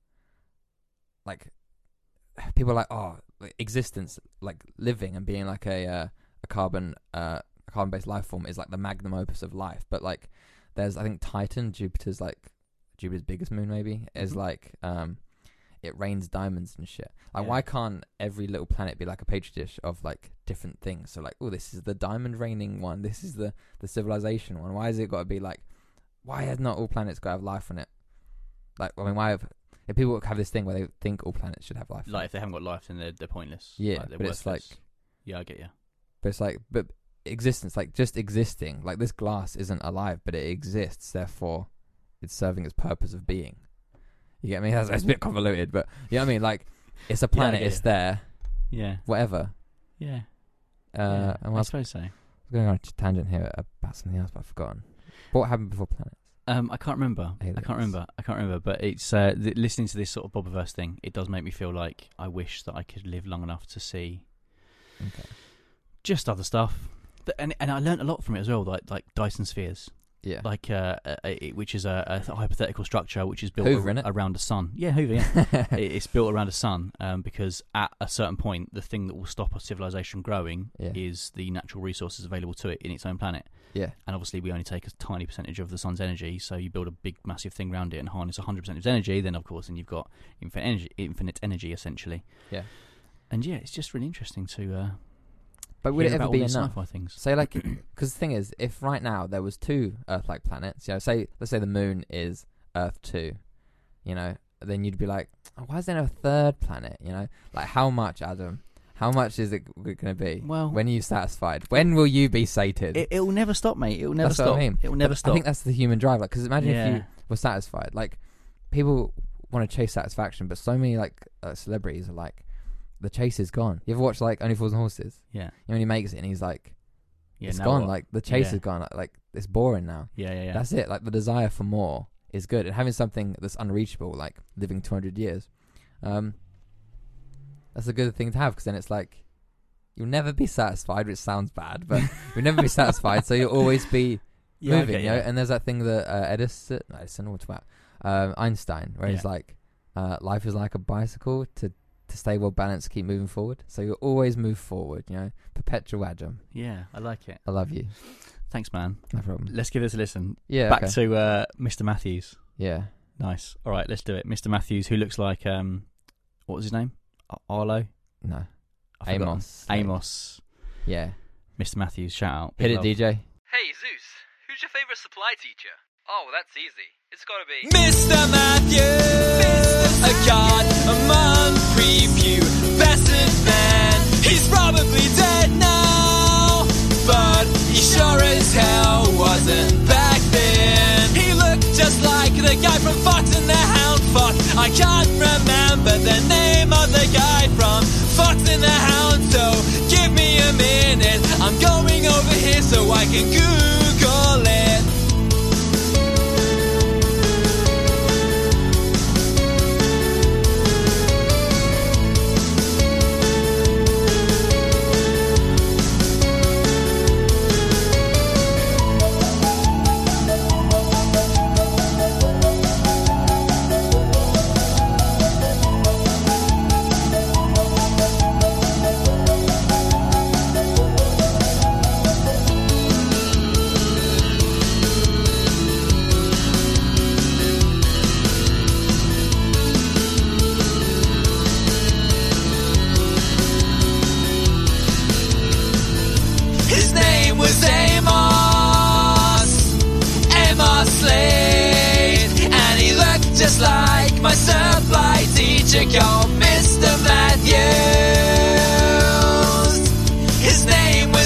like people are like, oh, like, existence, like living and being like a uh, a carbon uh, a carbon based life form is like the magnum opus of life. But like, there's I think Titan, Jupiter's like Jupiter's biggest moon, maybe is Mm-hmm. like um, it rains diamonds and shit. Like, Yeah. why can't every little planet be like a petri dish of like different things? So like, oh, this is the diamond raining one. This is the the civilization one. Why has it got to be like? Why has not all planets got to have life on it? Like, I mean, why have if people have this thing where they think all planets should have life? on Like it? if they haven't got life, then they're they're pointless. Yeah, like, they're but it's worthless. like- yeah, I get you. But it's like, but existence, like just existing, like this glass isn't alive, but it exists. Therefore, it's serving its purpose of being. You get me? That's, that's a bit convoluted, but you know what I mean? Like, it's a planet, get it's you. there, Yeah, whatever. yeah. Uh, yeah. and I I suppose so. was going on a tangent here about something else, but I've forgotten. What happened before planets? Um, I can't remember. I Aliens. can't remember. I can't remember. But it's uh, th- listening to this sort of Bobaverse thing. It does make me feel like I wish that I could live long enough to see Okay. just other stuff. But, and and I learnt a lot from it as well. Like like Dyson spheres, Yeah. like uh, uh, it, which is a, a hypothetical structure which is built Hoover, ar- innit? around a sun. Yeah, Hoover. Yeah. it, it's built around a sun um, because at a certain point, the thing that will stop a civilization growing Yeah. is the natural resources available to it in its own planet. Yeah. And obviously, we only take a tiny percentage of the sun's energy. So you build a big, massive thing around it and harness one hundred percent of its energy. Then, of course, then you've got infinite energy, infinite energy essentially. Yeah. And yeah, it's just really interesting to. Uh, But would hear it ever about be all these enough? sci-fi things. Say like, because the thing is, if right now there was two Earth-like planets, you know, say let's say the Moon is Earth two, you know, then you'd be like, oh, why is there no third planet? You know, like how much, Adam? How much is it going to be? Well, when are you satisfied? When will you be sated? it, it'll never stop, mate. It'll never That's stop. what I mean. It'll never But stop. I think that's the human drive. Like, because imagine yeah. if you were satisfied. Like, people want to chase satisfaction, but so many like uh, celebrities are like, the chase is gone. You ever watch like Only Fools and Horses? yeah. You know, when he makes it and he's like, Yeah. it's now gone. what? Like the chase Yeah. is gone. Like, like it's boring now. Yeah, yeah, yeah. That's it. Like the desire for more is good, and having something that's unreachable, like living two hundred years, um, that's a good thing to have because then it's like you'll never be satisfied, which sounds bad, but you'll never be satisfied, so you'll always be Yeah, I moving. get You know? you. And there's that thing that uh, Edison, no, Edison, what about um, Einstein, where he's Yeah. like, uh, life is like a bicycle to. To stay well balanced, keep moving forward. So you'll always move forward, you know. Perpetual Adam. Yeah, I like it. I love you. Thanks, man. No problem. Let's give this a listen. Yeah. Back okay. to uh, Mister Matthews. Yeah. Nice. All right, let's do it. Mister Matthews, who looks like um, what was his name? Ar- Arlo. No. I've forgotten. Amos. Amos. Yeah. Mister Matthews, shout out. Hit Big it, love. D J. Hey, Zeus, who's your favorite supply teacher? Oh, well, that's easy. It's gotta be Mister Matthews, a god among preview, best man. He's probably dead now, but he sure as hell wasn't back then. He looked just like the guy from Fox and the Hound. Fuck, I can't remember the name of the guy from Fox and the Hound, so give me a minute. I'm going over here so I can Google it. His name was Amos, Amos Slade, and he looked just like my supply teacher called Mister Matthews. His name was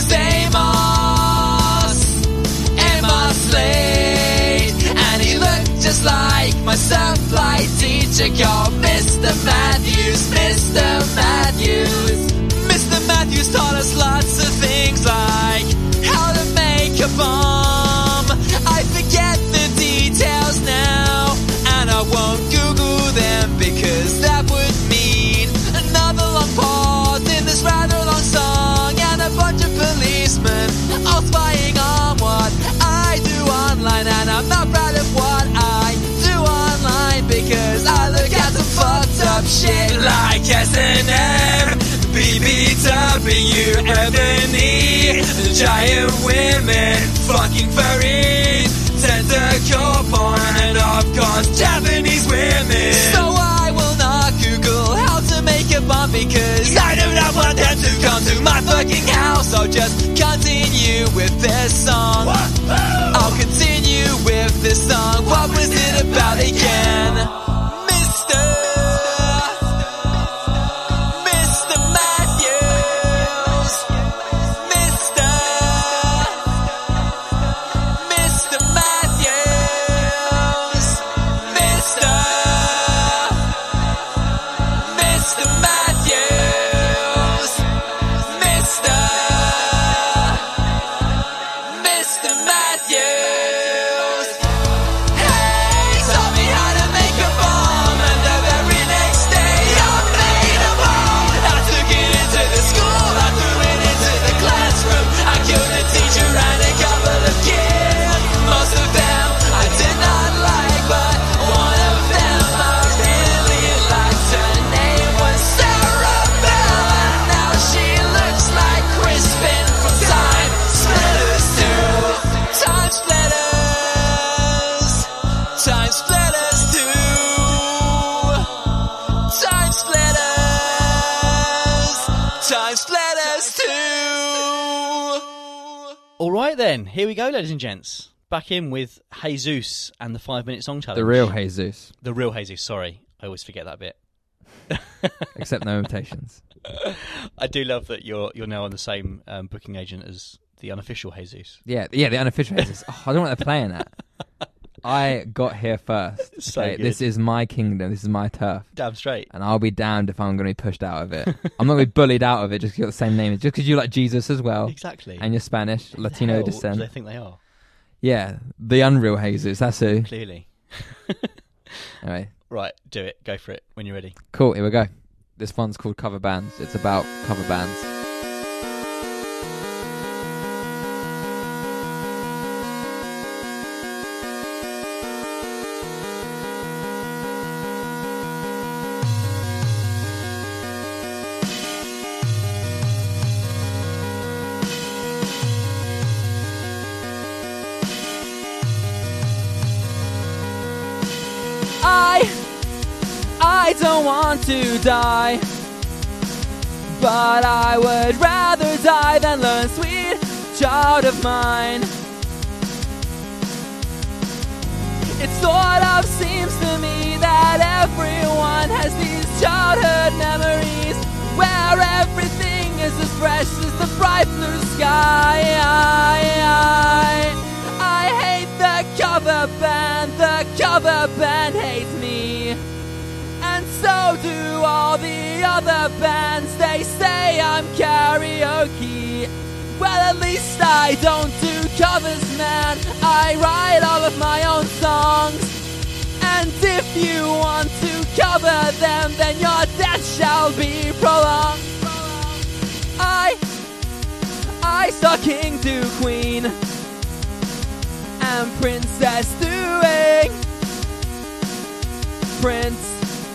shit like S and M, B B W, Ebony, giant women, fucking furries, tentacle porn, and of course Japanese women. So I will not Google how to make a bomb because I do not want them to come to my fucking house. I'll just continue with this song. I'll continue with this song. What was it about again? Mister Mister Matthews, Mister Mister Matthews, Mister Mister Matthews, Mister Mister Matthews. Hey, taught me how to make a bomb, and the very next day I made a bomb. I took it into the school, I threw it into the classroom. I killed a teacher and a couple of kids. Most of them I did not like, but one of them I really liked. Her name was Sarah Bell, and now she looks like Crispin from Time Splitters two. Time Splitters, Time Splitters two, Time Splitters, Time Splitters two. All right then, here we go, ladies and gents. Back in with Jesus and the five-minute song challenge. The real Jesus, The real Jesus, sorry. I always forget that bit. except no imitations. I do love that you're you're now on the same um, booking agent as the unofficial Jesus. Yeah, yeah, the unofficial Jesus. Oh, I don't want to play in that. I got here first. So Okay, good. this is my kingdom. This is my turf. Damn straight. And I'll be damned if I'm going to be pushed out of it. I'm not going to be bullied out of it just because you got the same name. Just because you like Jesus as well. Exactly. And you're Spanish, Who the Latino hell descent. do they think they are? Yeah, the unreal Jesus. That's who. Clearly. Anyway, Right, do it. Go for it when you're ready. cool. Here we go. This one's called Cover Bands. It's about cover bands. I, I don't want to die, but I would rather die than learn, sweet child of mine. It sort of seems to me that everyone has these childhood memories where everything is as fresh as the bright blue sky. I, I, I hate the cover band, the cover band hates me. And so do all the other bands, they say I'm karaoke. Well, at least I don't do covers, man. I write all of my own songs. And if you want to cover them, then your death shall be prolonged. I, I saw King do Queen and Princess doing Prince.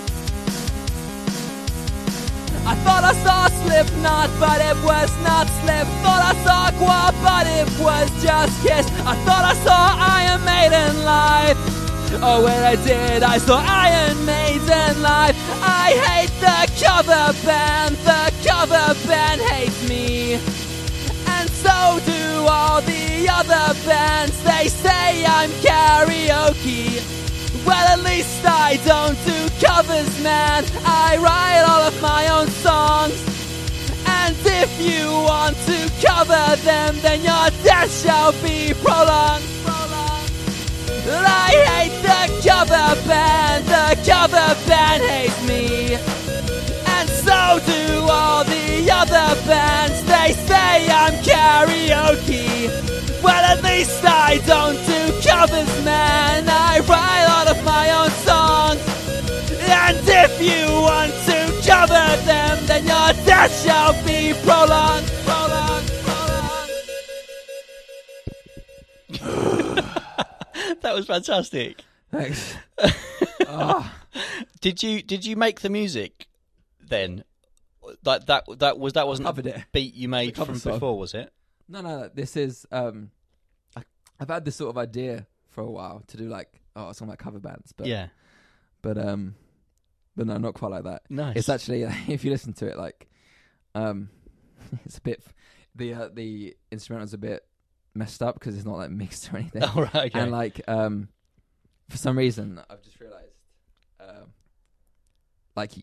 I thought I saw Slipknot, but it was not Slip. Thought I saw Quad, but it was just Kiss. I thought I saw Iron Maiden live. Oh, when I did, I saw Iron Maiden live. I hate the cover band, the cover band hates me. And so do all the other bands, they say I'm karaoke. Well, at least I don't do covers, man. I write all of my own songs. And if you want to cover them, then your death shall be prolonged. I hate the cover band, the cover band hates me. And so do all the other bands, they say I'm karaoke. Well, at least I don't do covers, man. I write all of my own songs. And if you want to cover them, then your death shall be prolonged, prolonged, prolonged. That was fantastic. Thanks. oh. Did you did you make the music then? Like that that was that wasn't covered a it. beat you made cover from song. before, was it? No, no, this is. Um, I, I've had this sort of idea for a while to do like oh, something like cover bands, but yeah, but um, but no, not quite like that. nice. It's actually if you listen to it, like, um, it's a bit the uh, the instrumental's a bit messed up because it's not like mixed or anything. Oh, right, okay. And like um, for some reason I've just realised, um, like.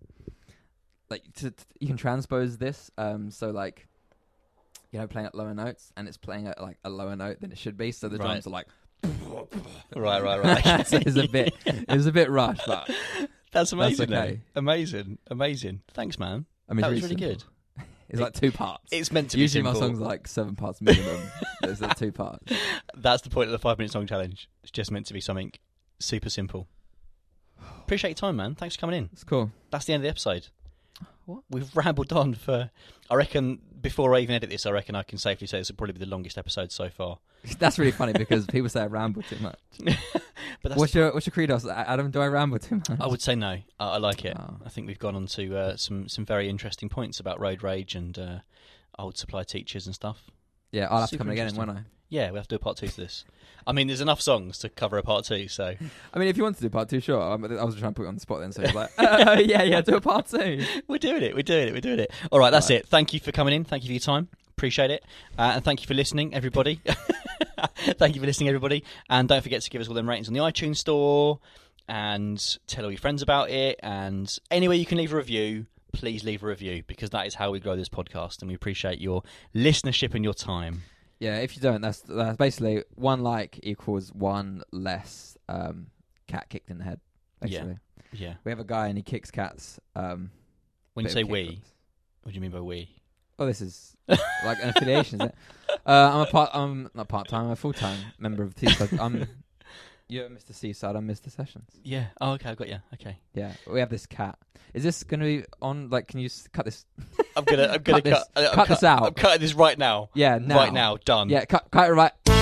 Like to, to, you can transpose this, um, so like, you know, playing at lower notes, and it's playing at like a lower note than it should be. So the Right. drums are like, right, right, right. so it's a bit, it was a bit rushed, but That's amazing. That's okay. though. Amazing, amazing. Thanks, man. I mean, That it's was really simple. good. It's like two parts. It's meant to Usually be my simple. songs are like seven parts minimum. There's like two parts. That's the point of the five minute song challenge. It's just meant to be something super simple. Appreciate your time, man. Thanks for coming in. It's cool. That's the end of the episode. What? We've rambled on for, I reckon, before I even edit this, I reckon I can safely say this will probably be the longest episode so far. That's really funny because people say I ramble too much. But that's What's your what's your credo? Adam, do I ramble too much? I would say no. I, I like it. Oh. I think we've gone on to uh, some, some very interesting points about road rage and uh, old supply teachers and stuff. Yeah, I'll have to Super come again, interesting. won't I? Yeah, we have to do a part two to this. I mean, there's enough songs to cover a part two, so... I mean, if you want to do part two, sure. I I was trying to put you on the spot then, so you're like, uh, yeah, yeah, do a part two. We're doing it, we're doing it, we're doing it. All right, that's All right. it. Thank you for coming in. Thank you for your time. Appreciate it. Uh, and thank you for listening, everybody. Thank you for listening, everybody. And don't forget to give us all them ratings on the iTunes store and tell all your friends about it. And anywhere you can leave a review, please leave a review, because that is how we grow this podcast, and we appreciate your listenership and your time. Yeah, if you don't, that's that's basically one like equals one less um, cat kicked in the head. Basically, Yeah. we have a guy and he kicks cats. Um, When you bit say of we, kick what do you mean by we? oh, this is like an affiliation, is it? Uh, I'm a part. I'm not part time. I'm a full time member of the Seaside. I'm you're Mister Seaside. I'm Mister Sessions. Yeah. Oh, okay, I got you. Okay. Yeah, we have this cat. Is this going to be on? Like, can you s- cut this? I'm gonna, I'm gonna Cut this- cut, uh, I'm cut this out. I'm cutting this right now. Yeah, now. Right now, done. Yeah, cut, cut it right.